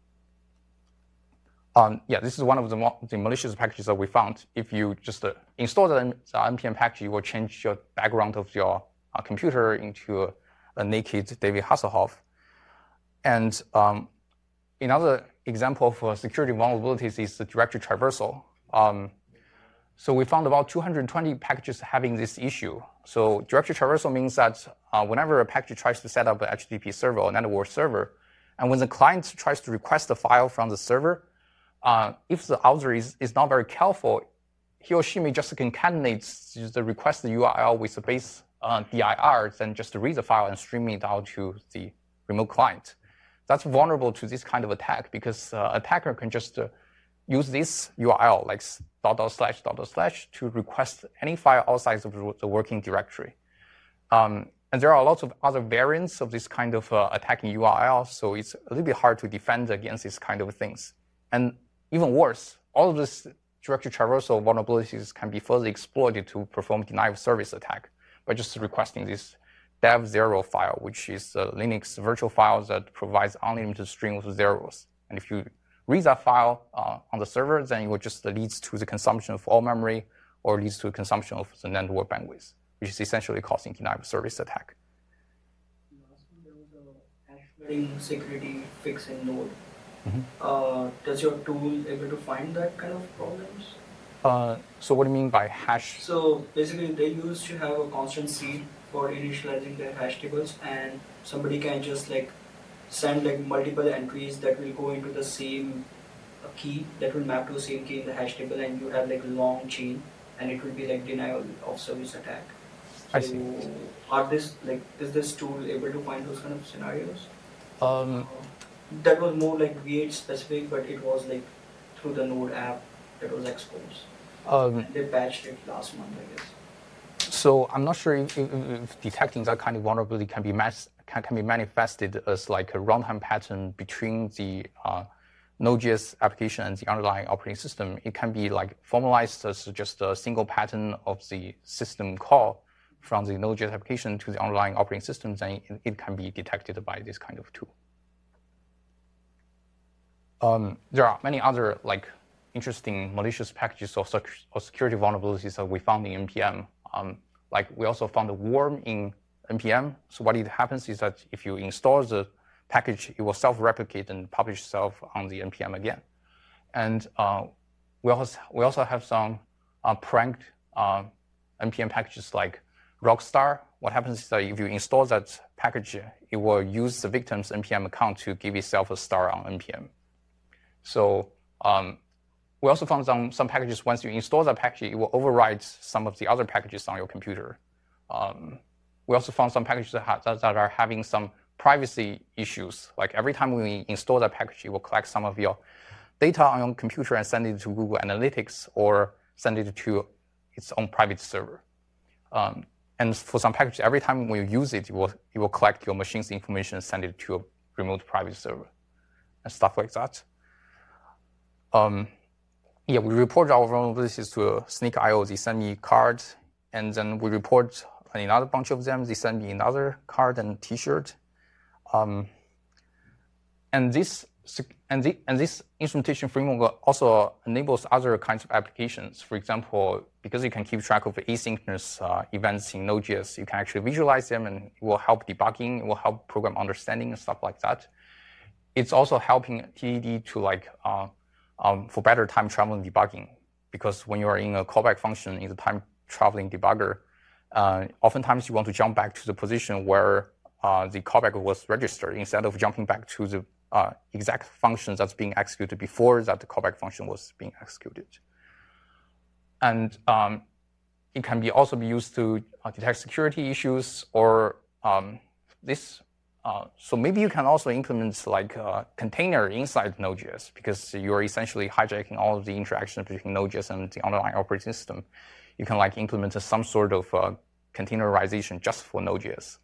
This is one of the malicious packages that we found. If you just install the NPM package, you will change your background of your computer into a naked David Hasselhoff. And another example of security vulnerabilities is the directory traversal. So we found about 220 packages having this issue. So directory traversal means that whenever a package tries to set up an HTTP server or network server, and when the client tries to request a file from the server, if the author is not very careful, he or she may just concatenate the request URL with the base dir, then just read the file and stream it out to the remote client. That's vulnerable to this kind of attack because attacker can just use this URL like // to request any file outside of the working directory. And there are lots of other variants of this kind of attacking URL, so it's a little bit hard to defend against these kind of things. And even worse, all of this directory traversal vulnerabilities can be further exploited to perform denial of service attack by just requesting this dev0 file, which is a Linux virtual file that provides unlimited string of zeros. And if you read that file on the server, then it will just leads to the consumption of all memory or leads to the consumption of the network bandwidth, which is essentially causing denial of service attack. There was a hash spreading security fix in Node. Mm-hmm. Does your tool able to find that kind of problems? So what do you mean by hash? So basically they used to have a constant seed for initializing their hash tables, and somebody can just like send like multiple entries that will go into the same key that will map to the same key in the hash table, and you have like a long chain, and it will be like denial of service attack. So I see. Is this tool able to find those kind of scenarios? That was more like V8 specific, but it was like through the Node app that was exposed. They patched it last month, I guess. So I'm not sure if detecting that kind of vulnerability can be manifested as like a runtime pattern between the Node.js application and the underlying operating system. It can be like formalized as just a single pattern of the system call from the Node.js application to the underlying operating system, then it can be detected by this kind of tool. There are many other like interesting malicious packages or security vulnerabilities that we found in NPM. Like we also found a worm in NPM. So what it happens is that if you install the package, it will self-replicate and publish itself on the NPM again. And we also have some pranked NPM packages like Rockstar. What happens is that if you install that package, it will use the victim's NPM account to give itself a star on NPM. So we also found some packages, once you install that package, it will override some of the other packages on your computer. We also found some packages that are having some privacy issues. Like every time we install that package, it will collect some of your data on your computer and send it to Google Analytics or send it to its own private server. And for some packages, every time when you use it, it will collect your machine's information and send it to a remote private server and stuff like that. Yeah, we report our vulnerabilities to Snyk.io. They send me cards, and then we report another bunch of them. They send me another card and T-shirt. And this instrumentation framework also enables other kinds of applications. For example, because you can keep track of asynchronous events in Node.js, you can actually visualize them, and it will help debugging. It will help program understanding and stuff like that. It's also helping TDD to like for better time traveling debugging, because when you are in a callback function in the time traveling debugger, oftentimes you want to jump back to the position where the callback was registered instead of jumping back to the exact function that's being executed before that the callback function was being executed. And it can also be used to detect security issues or this. So maybe you can also implement like a container inside Node.js, because you're essentially hijacking all of the interactions between Node.js and the underlying operating system. You can like implement some sort of containerization just for Node.js.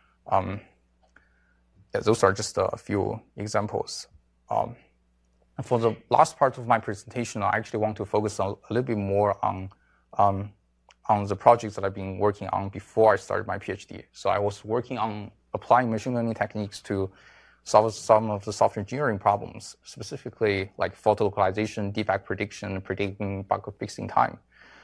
Yeah, those are just a few examples. And for the last part of my presentation, I actually want to focus a little bit more on the projects that I've been working on before I started my PhD. So I was working on applying machine learning techniques to solve some of the software engineering problems, specifically like fault localization, defect prediction, predicting bug fixing time.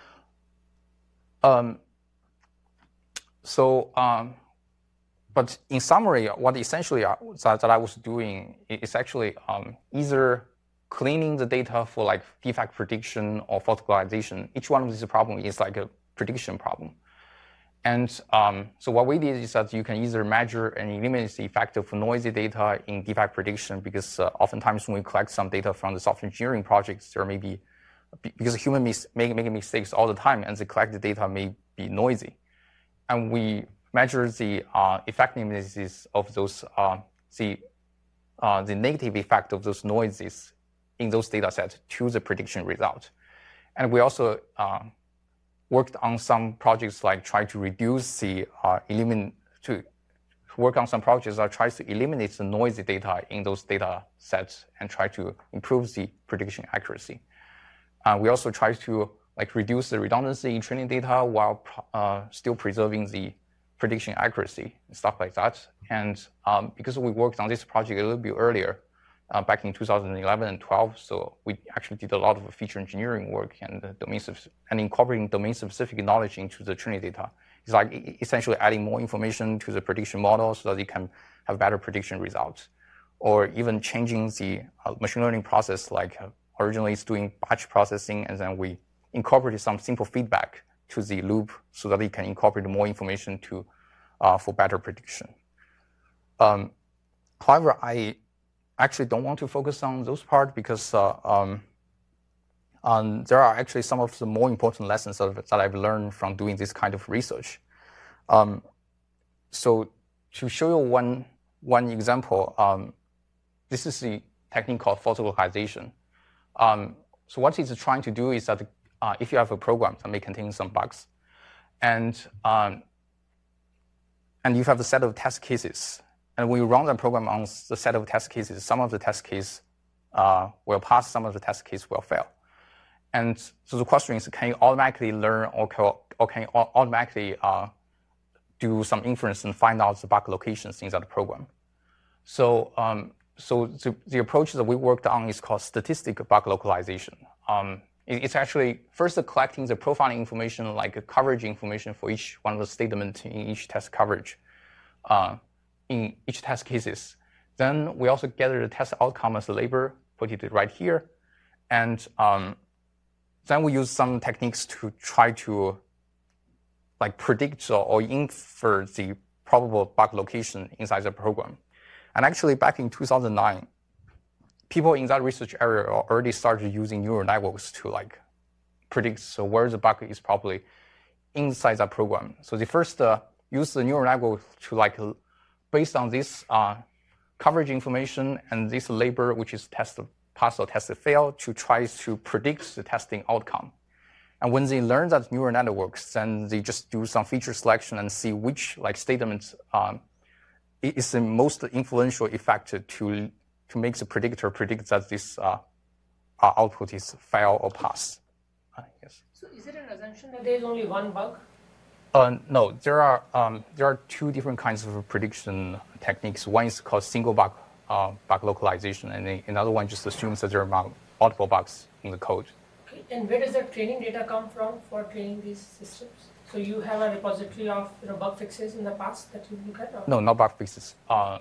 But in summary, what essentially that I was doing is actually either cleaning the data for like defect prediction or fault localization. Each one of these problems is like a prediction problem. And so what we did is that you can either measure and eliminate the effect of noisy data in defect prediction, because oftentimes when we collect some data from the software engineering projects, there may be, because humans make mistakes all the time, and the collected data may be noisy. And we measure the effectiveness of those, the negative effect of those noises in those data sets to the prediction result. And we also worked on some projects like try to reduce the work on some projects that tries to eliminate the noisy data in those data sets and try to improve the prediction accuracy. We also try to reduce the redundancy in training data while still preserving the prediction accuracy and stuff like that. And because we worked on this project a little bit earlier, back in 2011 and 12, so we actually did a lot of feature engineering work and incorporating domain-specific knowledge into the training data. It's like essentially adding more information to the prediction model so that it can have better prediction results, or even changing the machine learning process. Like originally, it's doing batch processing, and then we incorporated some simple feedback to the loop so that it can incorporate more information to for better prediction. However, I actually don't want to focus on those parts because there are actually some of the more important lessons that I've learned from doing this kind of research. So to show you one example, this is the technique called photolocalization. So what it's trying to do is that if you have a program that may contain some bugs, and you have a set of test cases, and when you run the program on the set of test cases, some of the test cases will pass, some of the test cases will fail. And so the question is, can you automatically learn or can you automatically do some inference and find out the bug locations in that program? So, the approach that we worked on is called statistic bug localization. It's actually first collecting the profiling information, like coverage information for each one of the statements in each test coverage, in each test cases. Then we also gather the test outcome as a label, put it right here, and then we use some techniques to try to predict or infer the probable bug location inside the program. And actually, back in 2009, people in that research area already started using neural networks to predict where the bug is probably inside that program. So they first use the neural network to based on this coverage information and this label, which is pass or test fail, to try to predict the testing outcome. And when they learn that neural networks, then they just do some feature selection and see which statements is the most influential effect to make the predictor predict that this output is fail or pass. Yes. So is it an assumption that there is only one bug? No, there are two different kinds of prediction techniques. One is called single bug localization, and another one just assumes that there are multiple bugs in the code. Okay. And where does the training data come from for training these systems? So you have a repository of bug fixes in the past that you look at? Or? No, not bug fixes.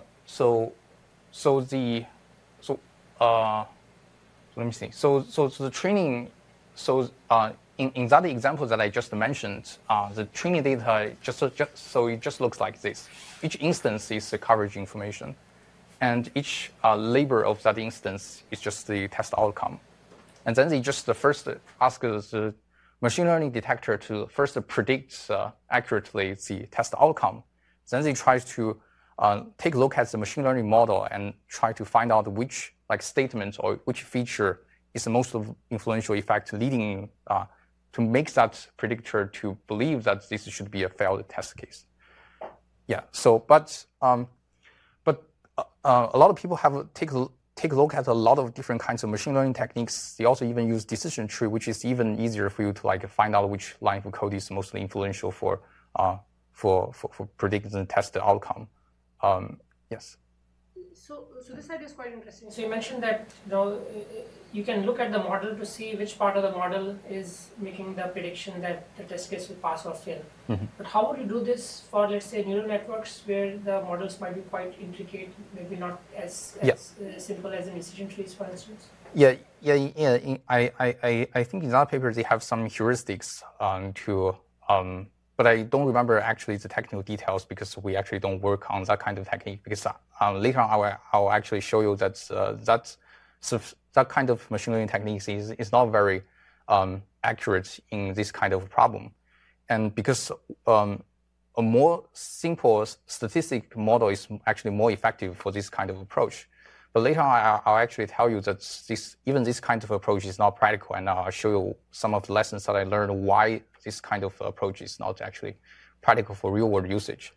Let me see. So the training. In that example that I just mentioned, the training data so it just looks like this. Each instance is the coverage information, and each label of that instance is just the test outcome. And then they just first ask the machine learning detector to first predict accurately the test outcome. Then they try to take a look at the machine learning model and try to find out which statement or which feature is the most influential effect leading to make that predictor to believe that this should be a failed test case. Yeah. So, but a lot of people have take a look at a lot of different kinds of machine learning techniques. They also even use decision tree, which is even easier for you to find out which line of code is mostly influential for predicting the test outcome. Yes. So this idea is quite interesting. So you mentioned that you can look at the model to see which part of the model is making the prediction that the test case will pass or fail. Mm-hmm. But how would you do this for, let's say, neural networks where the models might be quite intricate, maybe not as simple as in decision trees, for instance? Yeah. I think in that paper they have some heuristics but I don't remember actually the technical details because we actually don't work on that kind of technique. Because later on, I'll actually show you that that kind of machine learning techniques is not very accurate in this kind of problem, and because a more simple statistic model is actually more effective for this kind of approach. But later on, I'll actually tell you that even this kind of approach is not practical, and I'll show you some of the lessons that I learned why this kind of approach is not actually practical for real-world usage.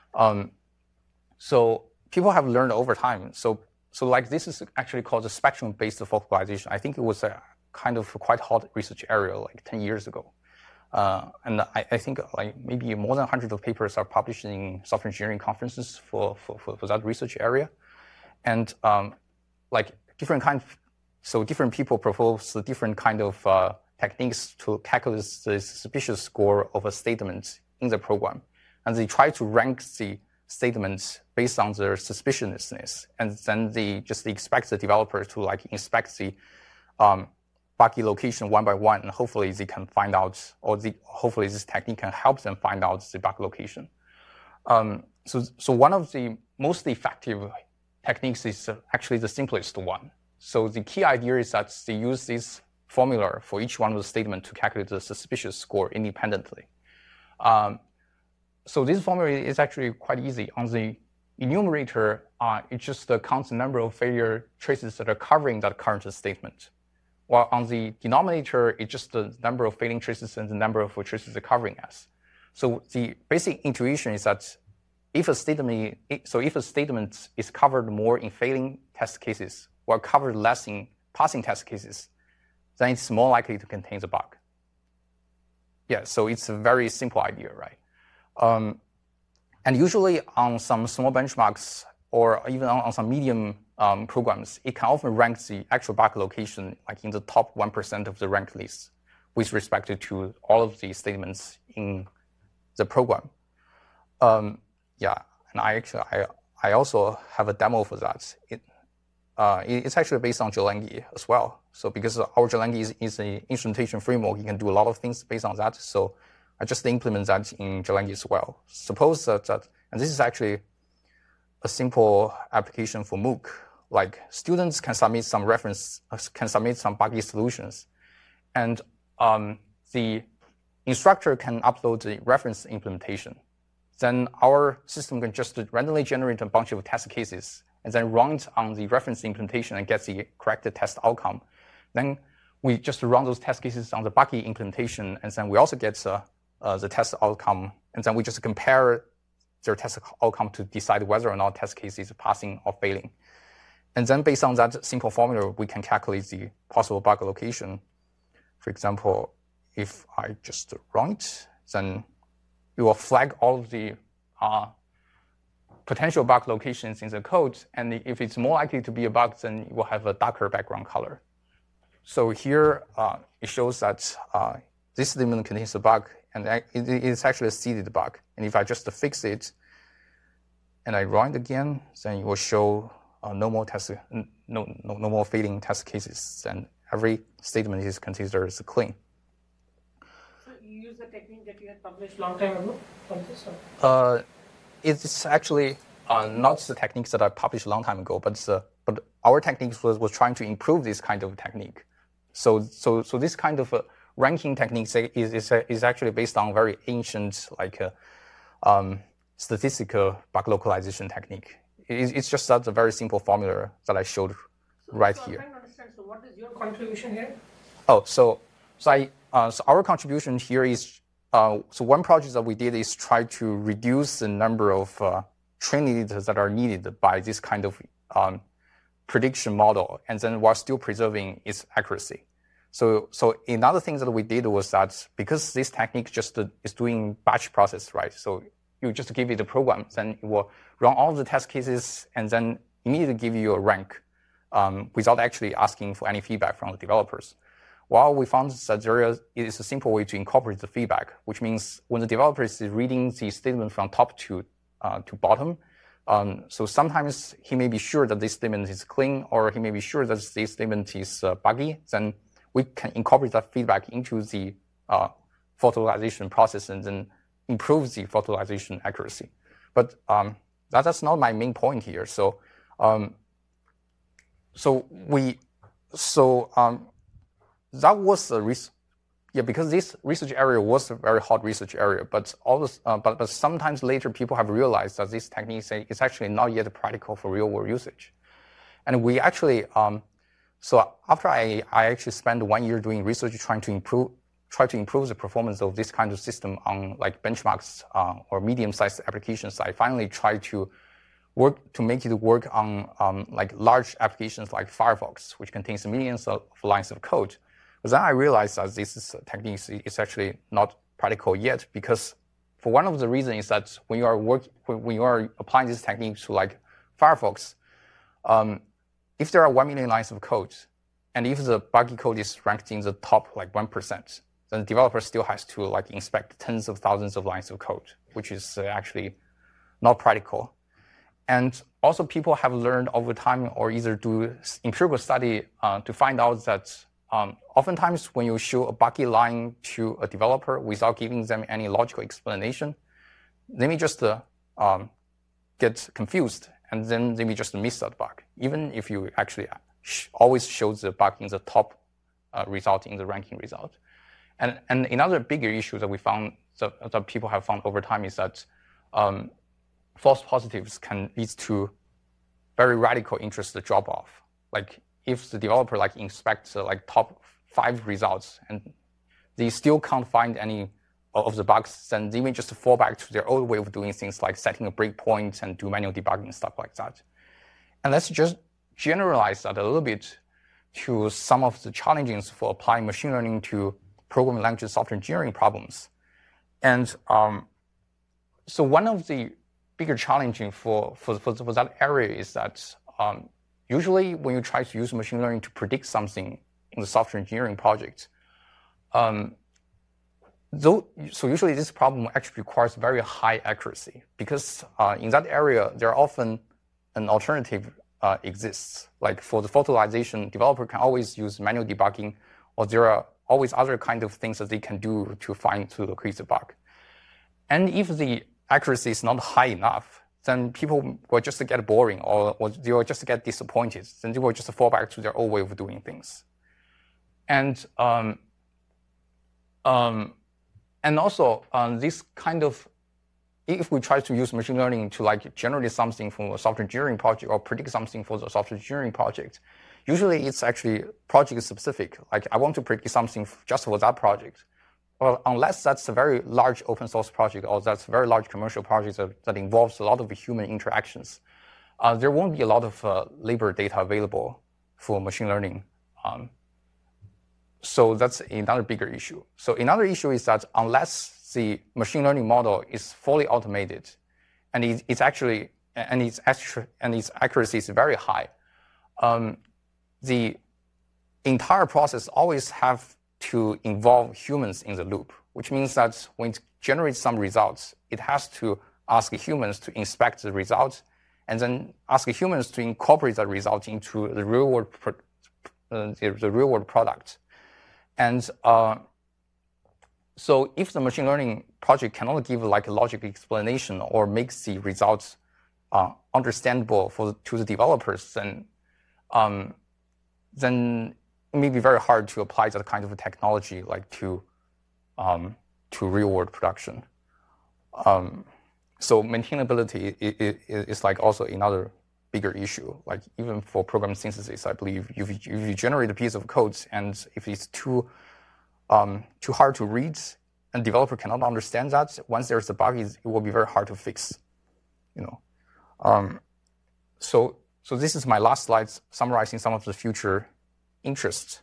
So people have learned over time. So like this is actually called the spectrum-based focalization. I think it was a kind of quite hot research area like 10 years ago. And I think like maybe more than 100 of papers are published in software engineering conferences for that research area. And like different people propose the different kind of techniques to calculate the suspicious score of a statement in the program. And they try to rank the statements based on their suspiciousness. And then they just expect the developer to like inspect the buggy location one by one, and hopefully they can find out, or hopefully this technique can help them find out the bug location. So one of the most effective techniques is actually the simplest one. So the key idea is that they use this formula for each one of the statements to calculate the suspicious score independently. So this formula is actually quite easy. On the enumerator, it just counts the number of failure traces that are covering that current statement. While on the denominator, it's just the number of failing traces and the number of traces they're covering as. So the basic intuition is that if a statement is covered more in failing test cases or covered less in passing test cases, then it's more likely to contain the bug. Yeah, so it's a very simple idea, right? And usually on some small benchmarks or even on some medium programs, it can often rank the actual bug location like in the top 1% of the ranked list with respect to all of the statements in the program. Yeah, and I also have a demo for that. It's actually based on Jalangi as well. So because our Jalangi is an instrumentation framework, you can do a lot of things based on that. So I just implement that in Jalangi as well. Suppose that, and this is actually a simple application for MOOC. Like students can submit some buggy solutions, and the instructor can upload the reference implementation. Then our system can just randomly generate a bunch of test cases and then run it on the reference implementation and get the correct test outcome. Then we just run those test cases on the buggy implementation, and then we also get the test outcome, and then we just compare their test outcome to decide whether or not test case is passing or failing. And then based on that simple formula, we can calculate the possible bug location. For example, if I just run it, then it will flag all of the potential bug locations in the code. And if it's more likely to be a bug, then it will have a darker background color. So here it shows that this statement contains a bug, and it's actually a seeded bug. And if I just fix it and I run it again, then it will show no more failing test cases, and every statement is considered as clean. So you use the technique that you had published long time ago on this? Or? It's actually not the techniques that I published a long time ago, but our techniques was trying to improve this kind of technique. So this kind of ranking techniques is actually based on very ancient statistical bug localization technique. It's just that a very simple formula that I showed right here. I'm trying to understand. So what is your contribution here? Oh, so our contribution here is so one project that we did is try to reduce the number of training data that are needed by this kind of prediction model, and then while still preserving its accuracy. So another thing that we did was that because this technique just is doing batch process, right? So you just give it a program, then it will run all the test cases and then immediately give you a rank without actually asking for any feedback from the developers. While we found that there is a simple way to incorporate the feedback, which means when the developer is reading the statement from top to bottom, so sometimes he may be sure that this statement is clean, or he may be sure that this statement is buggy, then we can incorporate that feedback into the photo localization process and then improve the photoalization accuracy. But that's not my main point here. So that was a because this research area was a very hot research area, but but sometimes later people have realized that this technique is actually not yet practical for real world usage. And we actually, so after I actually spent 1 year doing research trying to improve the performance of this kind of system on like benchmarks or medium-sized applications, I finally tried to make it work on like large applications like Firefox, which contains millions of lines of code. But then I realized that this technique is actually not practical yet, because for one of the reasons is that when you are applying this technique to like Firefox, if there are 1 million lines of code, and if the buggy code is ranked in the top like 1%, then the developer still has to like inspect tens of thousands of lines of code, which is actually not practical. And also people have learned over time or either do empirical study to find out that oftentimes when you show a buggy line to a developer without giving them any logical explanation, they may just get confused, and then they may just miss that bug, even if you actually always show the bug in the top result in the ranking result. And another bigger issue that we found that people have found over time is that false positives can lead to very radical interest drop off. Like if the developer like inspects like top 5 results and they still can't find any of the bugs, then they may just fall back to their old way of doing things, like setting a breakpoint and do manual debugging, stuff like that. And let's just generalize that a little bit to some of the challenges for applying machine learning to programming language software engineering problems. And so one of the bigger challenges for that area is that usually when you try to use machine learning to predict something in the software engineering project, so usually this problem actually requires very high accuracy, because in that area, there are often an alternative exists. Like for the photoalization, developer can always use manual debugging, or there are always other kind of things that they can do to locate the bug. And if the accuracy is not high enough, then people will just get boring, or they will just get disappointed. Then they will just fall back to their old way of doing things. And also this kind of, if we try to use machine learning to like generate something from a software engineering project or predict something for the software engineering project, usually it's actually project specific. Like I want to predict something just for that project. Well, unless that's a very large open source project or that's a very large commercial project that involves a lot of human interactions, there won't be a lot of labor data available for machine learning. So that's another bigger issue. So another issue is that unless the machine learning model is fully automated and its accuracy is very high, the entire process always have to involve humans in the loop, which means that when it generates some results, it has to ask humans to inspect the results and then ask humans to incorporate that result into the real world product. And so if the machine learning project cannot give like a logical explanation or makes the results understandable to the developers, then it may be very hard to apply that kind of a technology like to real world production. So maintainability is like also another bigger issue. Like even for program synthesis, I believe if you generate a piece of code and if it's too hard to read and developer cannot understand that, once there's a bug, it will be very hard to fix. So this is my last slide summarizing some of the future interests.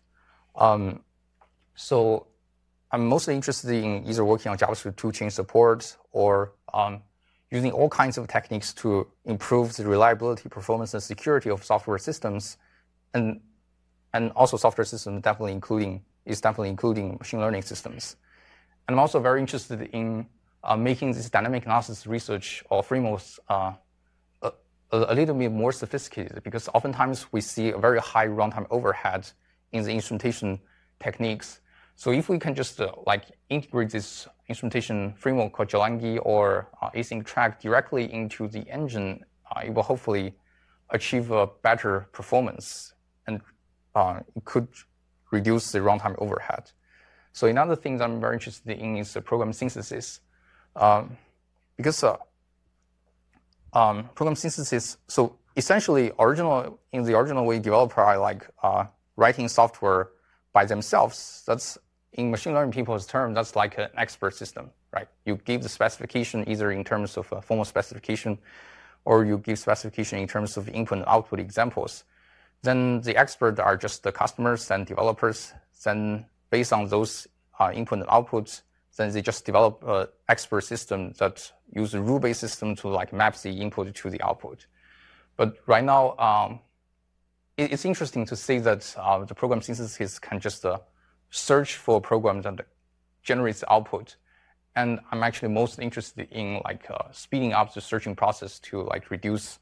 So I'm mostly interested in either working on JavaScript toolchain support or using all kinds of techniques to improve the reliability, performance, and security of software systems, and also software systems definitely including machine learning systems. And I'm also very interested in making this dynamic analysis research or frameworks a little bit more sophisticated, because oftentimes we see a very high runtime overhead in the instrumentation techniques. So if we can just like integrate this instrumentation framework called Jalangi or async track directly into the engine, it will hopefully achieve a better performance, and it could reduce the runtime overhead. So another thing that I'm very interested in is program synthesis. Because program synthesis, so essentially in the original way, developer are like writing software by themselves. That's, in machine learning people's term, that's like an expert system, right? You give the specification either in terms of a formal specification, or you give specification in terms of input and output examples. Then the experts are just the customers and developers. Then based on those input and outputs, then they just develop an expert system that uses a rule-based system to like map the input to the output. But right now, it's interesting to see that the program synthesis can just search for a program that generates the output. And I'm actually most interested in like speeding up the searching process to like reduce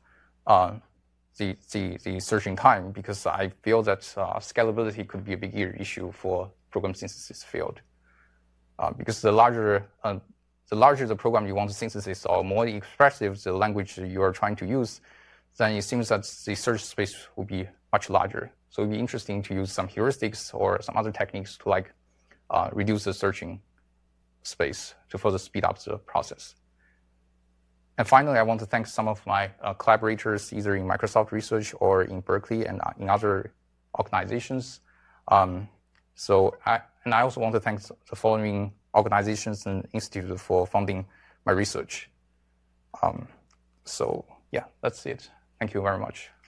the searching time, because I feel that scalability could be a bigger issue for program synthesis field. Because the larger the program you want to synthesize, or more expressive the language you are trying to use, then it seems that the search space will be much larger. So it'd be interesting to use some heuristics or some other techniques to like reduce the searching space to further speed up the process. And finally, I want to thank some of my collaborators, either in Microsoft Research or in Berkeley and in other organizations. I also want to thank the following organizations and institutes for funding my research. So yeah, that's it. Thank you very much.